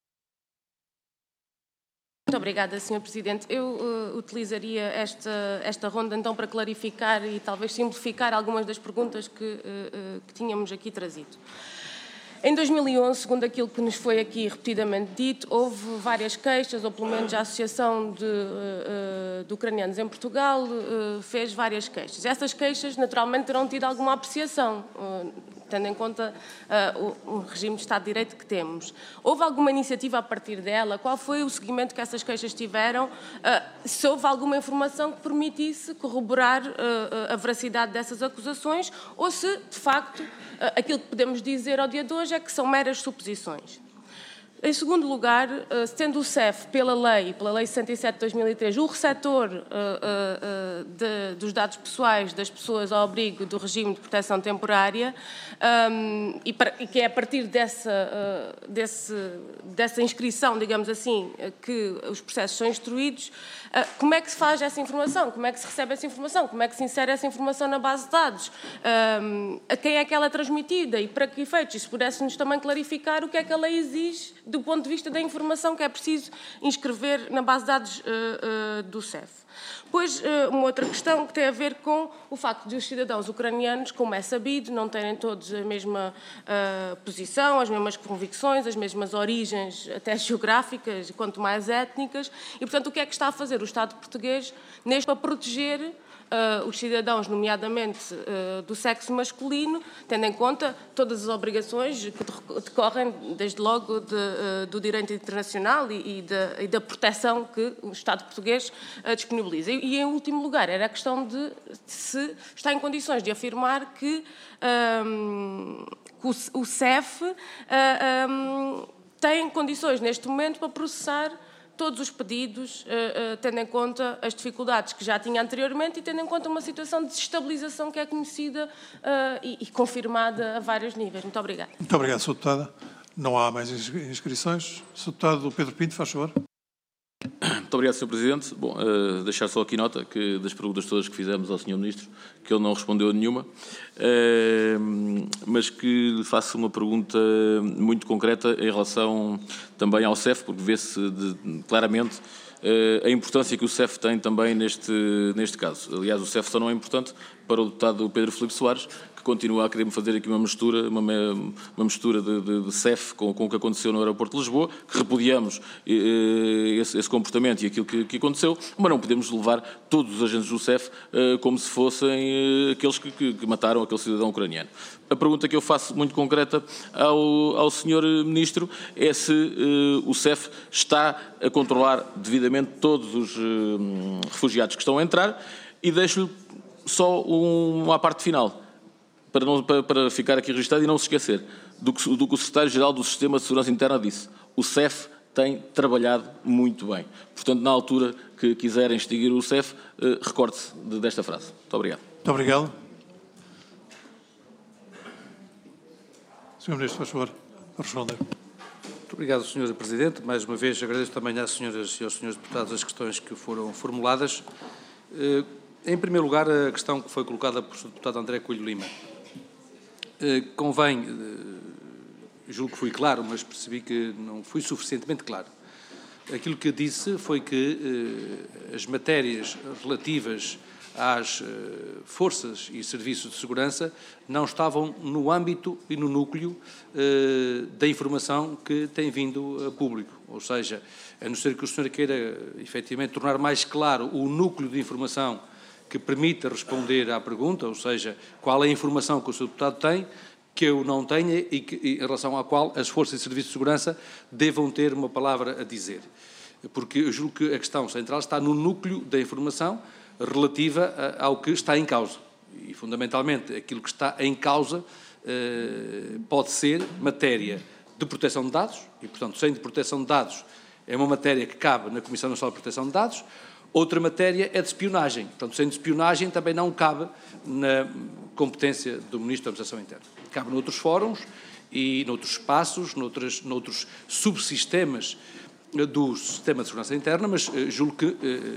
Muito obrigada, senhor Presidente. Eu uh, utilizaria esta, esta ronda, então, para clarificar e talvez simplificar algumas das perguntas que, uh, uh, que tínhamos aqui trazido. Em dois mil e onze, segundo aquilo que nos foi aqui repetidamente dito, houve várias queixas, ou pelo menos a Associação de, uh, de Ucranianos em Portugal uh, fez várias queixas. Essas queixas, naturalmente, terão tido alguma apreciação, uh, tendo em conta uh, o, o regime de Estado de Direito que temos. Houve alguma iniciativa a partir dela? Qual foi o seguimento que essas queixas tiveram? Uh, se houve alguma informação que permitisse corroborar uh, a veracidade dessas acusações ou se, de facto, uh, aquilo que podemos dizer ao dia de hoje é que são meras suposições. Em segundo lugar, sendo o C E F, pela lei, pela Lei sessenta e sete de dois mil e três, o receptor uh, uh, de, dos dados pessoais das pessoas ao abrigo do regime de proteção temporária, um, e, para, e que é a partir dessa, uh, desse, dessa inscrição, digamos assim, que os processos são instruídos, uh, como é que se faz essa informação? Como é que se recebe essa informação? Como é que se insere essa informação na base de dados? Um, a quem é que ela é transmitida e para que efeitos? E se pudéssemos também clarificar o que é que a lei exige do ponto de vista da informação que é preciso inscrever na base de dados uh, uh, do C E F. Pois, uh, uma outra questão que tem a ver com o facto de os cidadãos ucranianos, como é sabido, não terem todos a mesma uh, posição, as mesmas convicções, as mesmas origens, até geográficas, quanto mais étnicas, e, portanto, o que é que está a fazer o Estado português neste para proteger Uh, os cidadãos, nomeadamente uh, do sexo masculino, tendo em conta todas as obrigações que decorrem, desde logo, de, uh, do direito internacional e, e, de, e da proteção que o Estado português uh, disponibiliza. E, e, em último lugar, era a questão de se está em condições de afirmar que, um, que o, o C E F uh, um, tem condições, neste momento, para processar todos os pedidos, uh, uh, tendo em conta as dificuldades que já tinha anteriormente e tendo em conta uma situação de desestabilização que é conhecida uh, e, e confirmada a vários níveis. Muito obrigada. Muito obrigado, senhora Deputada. Não há mais inscrições. senhor Deputado Pedro Pinto, faz favor. Muito obrigado, senhor Presidente. Bom, uh, deixar só aqui nota que das perguntas todas que fizemos ao senhor Ministro, que ele não respondeu a nenhuma, uh, mas que lhe faço uma pergunta muito concreta em relação também ao C E F, porque vê-se claramente uh, a importância que o C E F tem também neste, neste caso. Aliás, o C E F só não é importante para o deputado Pedro Filipe Soares, que continua a querer-me fazer aqui uma mistura, uma, uma mistura de, de, de C E F com, com o que aconteceu no aeroporto de Lisboa, que repudiamos eh, esse, esse comportamento e aquilo que, que aconteceu, mas não podemos levar todos os agentes do C E F eh, como se fossem eh, aqueles que, que, que mataram aquele cidadão ucraniano. A pergunta que eu faço muito concreta ao, ao senhor Ministro é se eh, o C E F está a controlar devidamente todos os eh, refugiados que estão a entrar, e deixo-lhe só um, uma parte final. Para, não, para, para ficar aqui registado e não se esquecer. do que, do que o secretário-geral do Sistema de Segurança Interna disse. O C E F tem trabalhado muito bem. Portanto, na altura que quiserem extinguir o C E F, eh, recorde-se de, desta frase. Muito obrigado. Muito obrigado. senhor Ministro, faz favor, a responder. Muito obrigado, senhor Presidente. Mais uma vez agradeço também às senhoras e aos senhores deputados as questões que foram formuladas. Eh, em primeiro lugar, a questão que foi colocada pelo senhor deputado André Coelho Lima. Eh, convém, eh, julgo que fui claro, mas percebi que não fui suficientemente claro. Aquilo que disse foi que eh, as matérias relativas às eh, forças e serviços de segurança não estavam no âmbito e no núcleo eh, da informação que tem vindo a público. Ou seja, a não ser que o senhor queira efetivamente tornar mais claro o núcleo de informação que permita responder à pergunta, ou seja, qual é a informação que o senhor deputado tem, que eu não tenha e, que, e em relação à qual as forças e serviços de segurança devam ter uma palavra a dizer. Porque eu julgo que a questão central está no núcleo da informação relativa ao que está em causa. E, fundamentalmente, aquilo que está em causa eh, pode ser matéria de proteção de dados, e, portanto, sem de proteção de dados é uma matéria que cabe na Comissão Nacional de Proteção de Dados. Outra matéria é de espionagem. Portanto, sem de espionagem também não cabe na competência do Ministro da Administração Interna. Cabe noutros fóruns e noutros espaços, noutros, noutros subsistemas do Sistema de Segurança Interna, mas eh, julgo que, eh,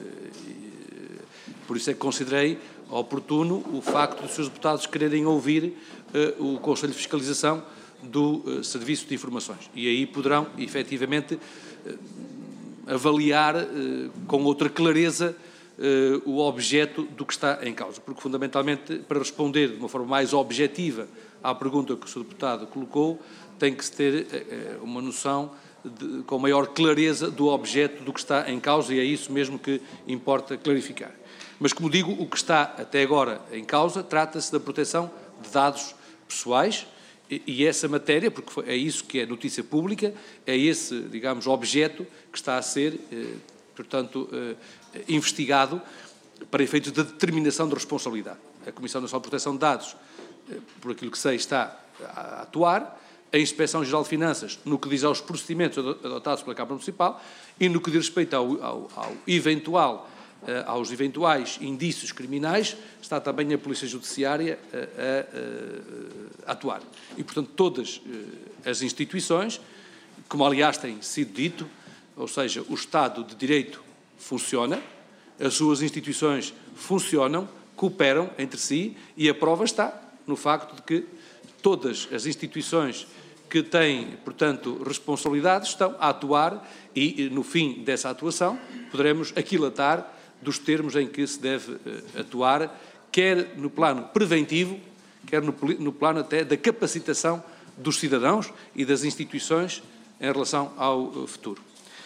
por isso é que considerei oportuno o facto dos seus deputados quererem ouvir eh, o Conselho de Fiscalização do eh, Serviço de Informações. E aí poderão, efetivamente, eh, avaliar eh, com outra clareza eh, o objeto do que está em causa. Porque, fundamentalmente, para responder de uma forma mais objetiva à pergunta que o senhor deputado colocou, tem que se ter eh, uma noção de, com maior clareza do objeto do que está em causa, e é isso mesmo que importa clarificar. Mas, como digo, o que está até agora em causa trata-se da proteção de dados pessoais, e, e essa matéria, porque é isso que é notícia pública, é esse, digamos, objeto que está a ser, eh, portanto, eh, investigado para efeitos de determinação de responsabilidade. A Comissão Nacional de Proteção de Dados, eh, por aquilo que sei, está a atuar. A Inspeção-Geral de Finanças, no que diz aos procedimentos adotados pela Câmara Municipal e no que diz respeito ao, ao, ao eventual, uh, aos eventuais indícios criminais, está também a Polícia Judiciária uh, a, a, a atuar. E, portanto, todas uh, as instituições, como aliás tem sido dito, ou seja, o Estado de Direito funciona, as suas instituições funcionam, cooperam entre si, e a prova está no facto de que todas as instituições que têm, portanto, responsabilidades estão a atuar e, no fim dessa atuação, poderemos aquilatar dos termos em que se deve atuar, quer no plano preventivo, quer no, no plano até da capacitação dos cidadãos e das instituições em relação ao futuro.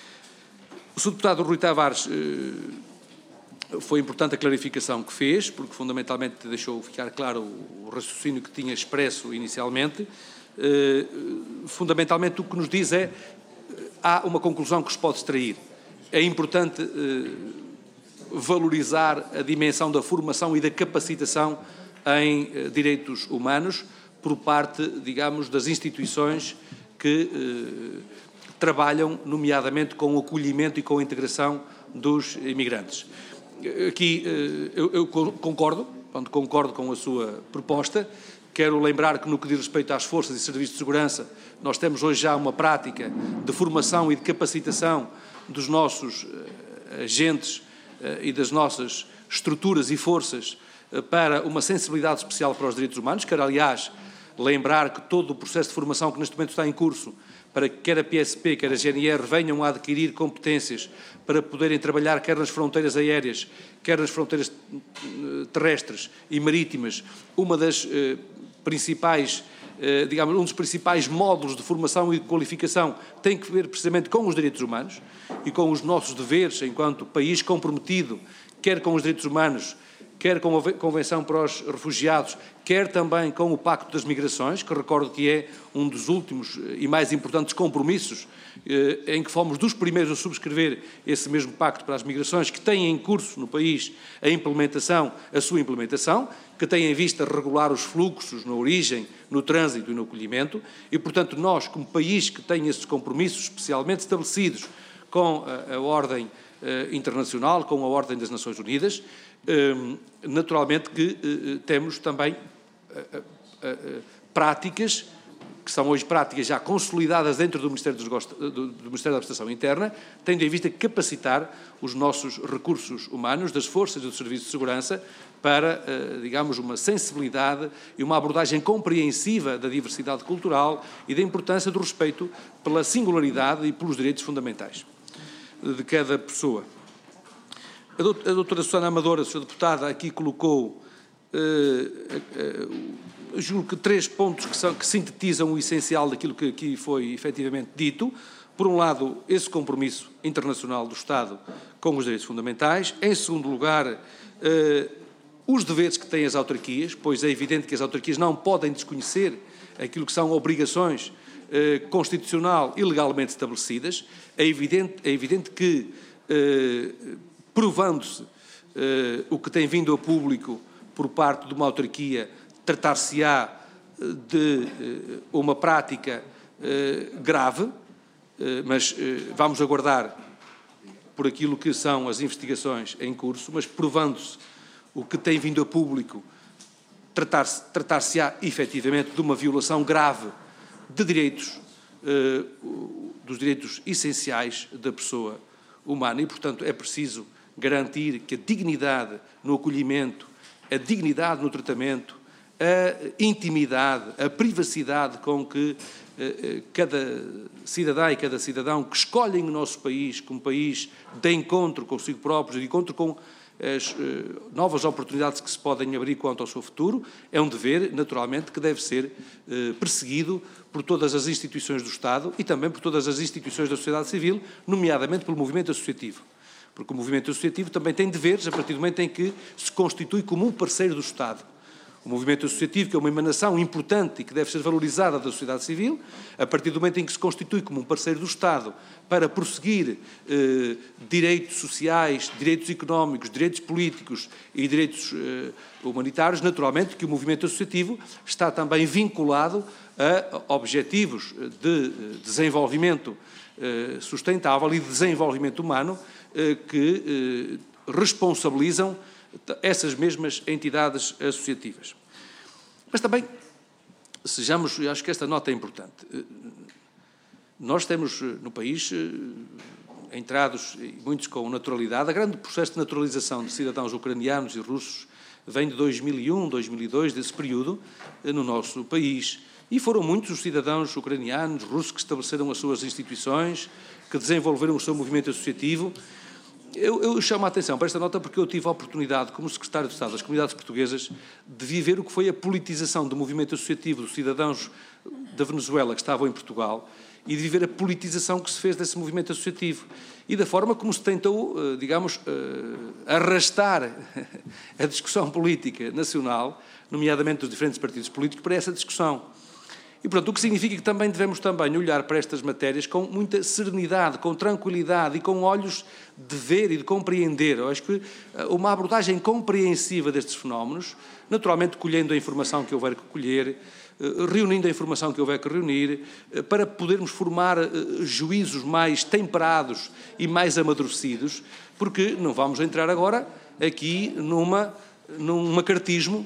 O senhor deputado Rui Tavares, foi importante a clarificação que fez, porque fundamentalmente deixou ficar claro o raciocínio que tinha expresso inicialmente. Fundamentalmente o que nos diz é, há uma conclusão que se pode extrair. É importante valorizar a dimensão da formação e da capacitação em direitos humanos por parte, digamos, das instituições que trabalham, nomeadamente, com o acolhimento e com a integração dos imigrantes. Aqui eu, eu concordo, portanto, concordo com a sua proposta. Quero lembrar que, no que diz respeito às forças e serviços de segurança, nós temos hoje já uma prática de formação e de capacitação dos nossos uh, agentes uh, e das nossas estruturas e forças uh, para uma sensibilidade especial para os direitos humanos. Quero, aliás, lembrar que todo o processo de formação que neste momento está em curso, para que quer a P S P, quer a G N R venham a adquirir competências para poderem trabalhar quer nas fronteiras aéreas, quer nas fronteiras terrestres e marítimas. Uma das eh, principais, eh, digamos, um dos principais módulos de formação e de qualificação tem que ver precisamente com os direitos humanos e com os nossos deveres enquanto país comprometido, quer com os direitos humanos, quer com a Convenção para os Refugiados, quer também com o Pacto das Migrações, que recordo que é um dos últimos e mais importantes compromissos, eh, em que fomos dos primeiros a subscrever esse mesmo Pacto para as Migrações, que tem em curso no país a implementação, a sua implementação, que tem em vista regular os fluxos na origem, no trânsito e no acolhimento, e, portanto, nós, como país que tem esses compromissos especialmente estabelecidos com a, a ordem eh, internacional, com a ordem das Nações Unidas, naturalmente que temos também práticas, que são hoje práticas já consolidadas dentro do Ministério, dos, do, do Ministério da Administração Interna, tendo em vista capacitar os nossos recursos humanos, das forças e dos serviços de segurança, para, digamos, uma sensibilidade e uma abordagem compreensiva da diversidade cultural e da importância do respeito pela singularidade e pelos direitos fundamentais de cada pessoa. A doutora Susana Amadora, senhora deputada, aqui colocou, eh, eh, julgo que três pontos que, são, que sintetizam o essencial daquilo que aqui foi efetivamente dito. Por um lado, esse compromisso internacional do Estado com os direitos fundamentais. Em segundo lugar, eh, os deveres que têm as autarquias, pois é evidente que as autarquias não podem desconhecer aquilo que são obrigações eh, constitucional e legalmente estabelecidas. É evidente, é evidente que eh, provando-se eh, o que tem vindo a público por parte de uma autarquia, tratar-se-á de eh, uma prática eh, grave, eh, mas eh, vamos aguardar por aquilo que são as investigações em curso, mas provando-se o que tem vindo a público, tratar-se, tratar-se-á efetivamente de uma violação grave de direitos, eh, dos direitos essenciais da pessoa humana e, portanto, é preciso garantir que a dignidade no acolhimento, a dignidade no tratamento, a intimidade, a privacidade com que eh, cada cidadã e cada cidadão que escolhem o nosso país como país de encontro consigo próprios, de encontro com as eh, novas oportunidades que se podem abrir quanto ao seu futuro, é um dever, naturalmente, que deve ser eh, perseguido por todas as instituições do Estado e também por todas as instituições da sociedade civil, nomeadamente pelo movimento associativo. Porque o movimento associativo também tem deveres a partir do momento em que se constitui como um parceiro do Estado. O movimento associativo, que é uma emanação importante e que deve ser valorizada da sociedade civil, a partir do momento em que se constitui como um parceiro do Estado para prosseguir eh, direitos sociais, direitos económicos, direitos políticos e direitos eh, humanitários, naturalmente que o movimento associativo está também vinculado a objetivos de desenvolvimento eh, sustentável e de desenvolvimento humano eh, que eh, responsabilizam essas mesmas entidades associativas. Mas também, sejamos, eu acho que esta nota é importante, nós temos no país entrados, muitos com naturalidade, a grande processo de naturalização de cidadãos ucranianos e russos vem de dois mil e um, dois mil e dois, desse período, no nosso país. E foram muitos os cidadãos ucranianos, russos, que estabeleceram as suas instituições, que desenvolveram o seu movimento associativo. Eu, eu chamo a atenção para esta nota porque eu tive a oportunidade, como secretário de Estado das Comunidades Portuguesas, de viver o que foi a politização do movimento associativo dos cidadãos da Venezuela que estavam em Portugal e de viver a politização que se fez desse movimento associativo e da forma como se tentou, digamos, arrastar a discussão política nacional, nomeadamente dos diferentes partidos políticos, para essa discussão. E, portanto, o que significa que também devemos também olhar para estas matérias com muita serenidade, com tranquilidade e com olhos de ver e de compreender. Eu acho que uma abordagem compreensiva destes fenómenos, naturalmente colhendo a informação que houver que colher, reunindo a informação que houver que reunir, para podermos formar juízos mais temperados e mais amadurecidos, porque não vamos entrar agora aqui numa, num macartismo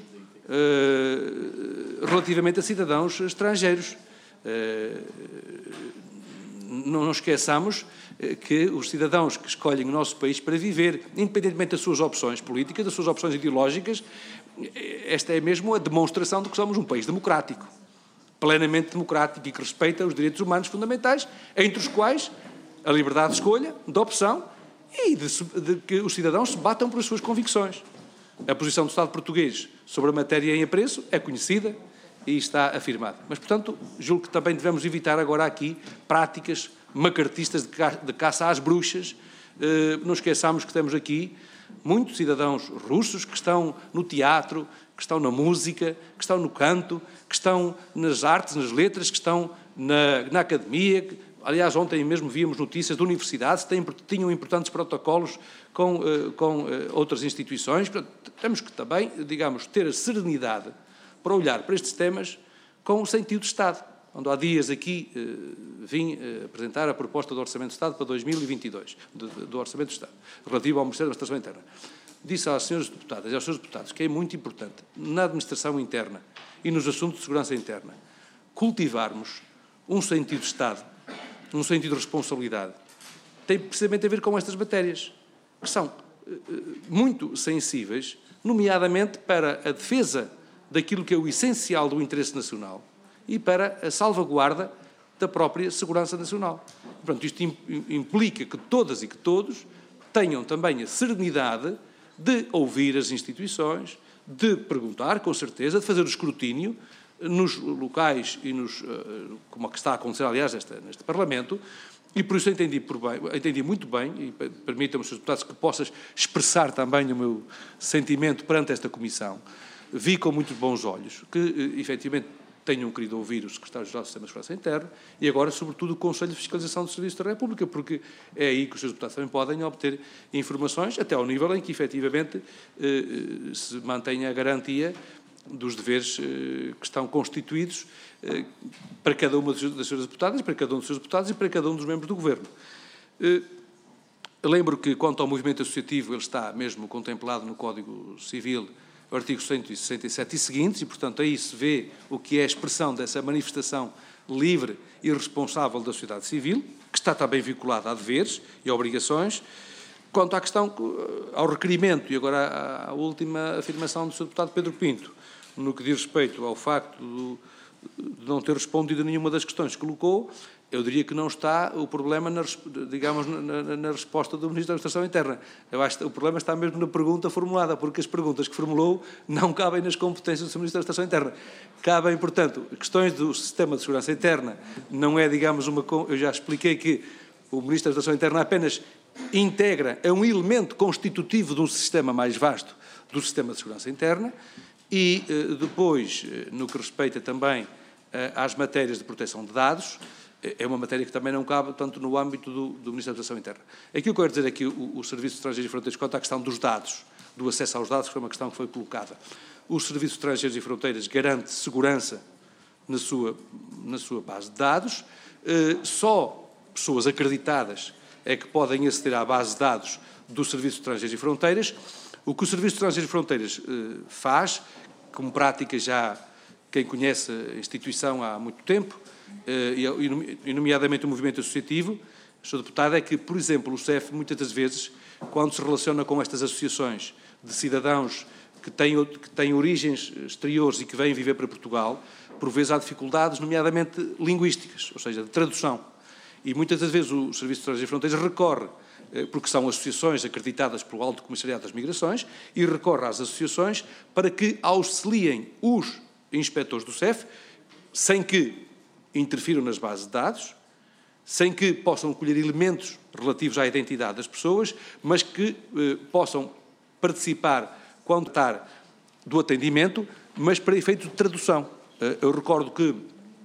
Uh, relativamente a cidadãos estrangeiros. Uh, não nos esqueçamos que os cidadãos que escolhem o nosso país para viver, independentemente das suas opções políticas, das suas opções ideológicas, esta é mesmo a demonstração de que somos um país democrático, plenamente democrático e que respeita os direitos humanos fundamentais, entre os quais a liberdade de escolha, de opção e de, de que os cidadãos se batam pelas suas convicções. A posição do Estado português sobre a matéria em apreço é conhecida e está afirmada. Mas, portanto, julgo que também devemos evitar agora aqui práticas macartistas de caça às bruxas. Não esqueçamos que temos aqui muitos cidadãos russos que estão no teatro, que estão na música, que estão no canto, que estão nas artes, nas letras, que estão na, na academia. Aliás, ontem mesmo víamos notícias de universidades que tinham importantes protocolos com, com outras instituições. Temos que também, digamos, ter a serenidade para olhar para estes temas com o sentido de Estado. Quando há dias aqui vim apresentar a proposta do Orçamento de Estado para dois mil e vinte e dois, do Orçamento de Estado, relativo ao Ministério da Administração Interna. Disse às senhoras deputadas e aos senhores deputados que é muito importante, na administração interna e nos assuntos de segurança interna, cultivarmos um sentido de Estado, um sentido de responsabilidade. Tem precisamente a ver com estas matérias, que são muito sensíveis, nomeadamente para a defesa daquilo que é o essencial do interesse nacional e para a salvaguarda da própria segurança nacional. Portanto, isto implica que todas e que todos tenham também a serenidade de ouvir as instituições, de perguntar, com certeza, de fazer o escrutínio nos locais e nos, como é que está a acontecer, aliás, neste, neste Parlamento, e por isso entendi, por bem, entendi muito bem, e permitam-me, senhores deputados, que possas expressar também o meu sentimento perante esta Comissão. Vi com muito bons olhos que, efetivamente, tenham querido ouvir o Secretário-Geral do Sistema de Segurança Interna e agora, sobretudo, o Conselho de Fiscalização do Serviço da República, porque é aí que os seus deputados também podem obter informações, até ao nível em que, efetivamente, se mantenha a garantia dos deveres que estão constituídos para cada uma das senhoras deputadas, para cada um dos seus deputados e para cada um dos membros do Governo. Lembro que, quanto ao movimento associativo, ele está mesmo contemplado no Código Civil, o artigo cento e sessenta e sete e seguintes, e, portanto, aí se vê o que é a expressão dessa manifestação livre e responsável da sociedade civil, que está também vinculada a deveres e a obrigações. Quanto à questão, ao requerimento, e agora à última afirmação do senhor deputado Pedro Pinto, no que diz respeito ao facto do, de não ter respondido a nenhuma das questões que colocou, eu diria que não está o problema, na, digamos, na, na resposta do Ministro da Administração Interna. Eu acho que o problema está mesmo na pergunta formulada, porque as perguntas que formulou não cabem nas competências do Ministro da Administração Interna. Cabem, portanto, questões do sistema de segurança interna, não é, digamos, uma... Eu já expliquei que o Ministro da Administração Interna apenas integra, é um elemento constitutivo de um sistema mais vasto do sistema de segurança interna e, depois, no que respeita também às matérias de proteção de dados, é uma matéria que também não cabe tanto no âmbito do, do Ministério da Administração Interna. Aquilo que eu quero dizer é que o, o Serviço de Estrangeiros e Fronteiras, quanto à questão dos dados, do acesso aos dados, foi uma questão que foi colocada. O Serviço de Estrangeiros e Fronteiras garante segurança na sua, na sua base de dados. Eh, só pessoas acreditadas é que podem aceder à base de dados do Serviço de Estrangeiros e Fronteiras. O que o Serviço de Estrangeiros e Fronteiras eh, faz, como prática já quem conhece a instituição há muito tempo, e nomeadamente o movimento associativo, senhor deputado, é que, por exemplo, o C E F, muitas das vezes, quando se relaciona com estas associações de cidadãos que têm, que têm origens exteriores e que vêm viver para Portugal, por vezes há dificuldades, nomeadamente linguísticas, ou seja, de tradução. E muitas das vezes o Serviço de Estrangeiros e Fronteiras recorre, porque são associações acreditadas pelo Alto Comissariado das Migrações, e recorre às associações para que auxiliem os inspectores do C E F, sem que interfiram nas bases de dados, sem que possam colher elementos relativos à identidade das pessoas, mas que eh, possam participar quando estar do atendimento, mas para efeito de tradução. Eh, eu recordo que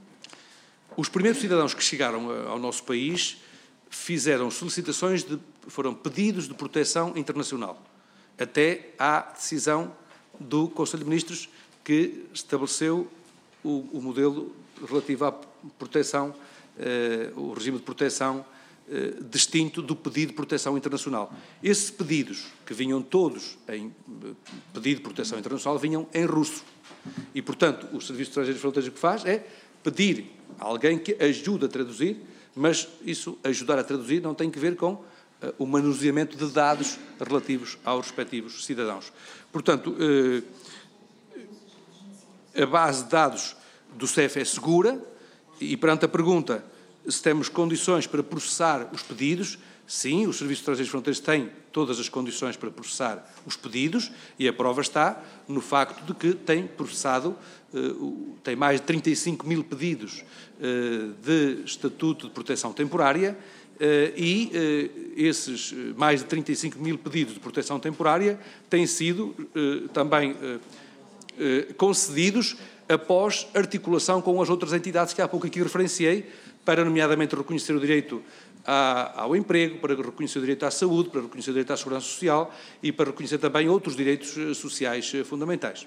os primeiros cidadãos que chegaram ao nosso país fizeram solicitações, de, foram pedidos de proteção internacional, até à decisão do Conselho de Ministros que estabeleceu o, o modelo relativo à proteção, eh, o regime de proteção eh, distinto do pedido de proteção internacional. Esses pedidos, que vinham todos em pedido de proteção internacional, vinham em russo. E, portanto, o Serviço de Estrangeiros e Fronteiras o que faz é pedir a alguém que ajude a traduzir, mas isso, ajudar a traduzir, não tem que ver com eh, o manuseamento de dados relativos aos respectivos cidadãos. Portanto, eh, a base de dados do C E F é segura e, perante a pergunta se temos condições para processar os pedidos, sim, o Serviço de Estrangeiros e Fronteiras tem todas as condições para processar os pedidos e a prova está no facto de que tem processado, tem mais de trinta e cinco mil pedidos de estatuto de proteção temporária e esses mais de trinta e cinco mil pedidos de proteção temporária têm sido também concedidos após articulação com as outras entidades que há pouco aqui referenciei, para nomeadamente reconhecer o direito ao emprego, para reconhecer o direito à saúde, para reconhecer o direito à segurança social e para reconhecer também outros direitos sociais fundamentais.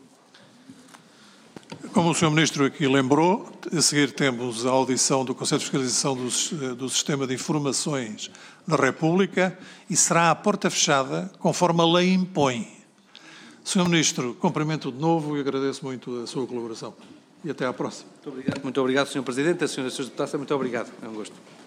Como o senhor Ministro aqui lembrou, a seguir temos a audição do Conselho de Fiscalização do, do Sistema de Informações da República e será à porta fechada, conforme a lei impõe. senhor Ministro, cumprimento de novo e agradeço muito a sua colaboração. E até à próxima. Muito obrigado, muito obrigado senhor Presidente, a senhora e senhores deputados, muito obrigado. É um gosto.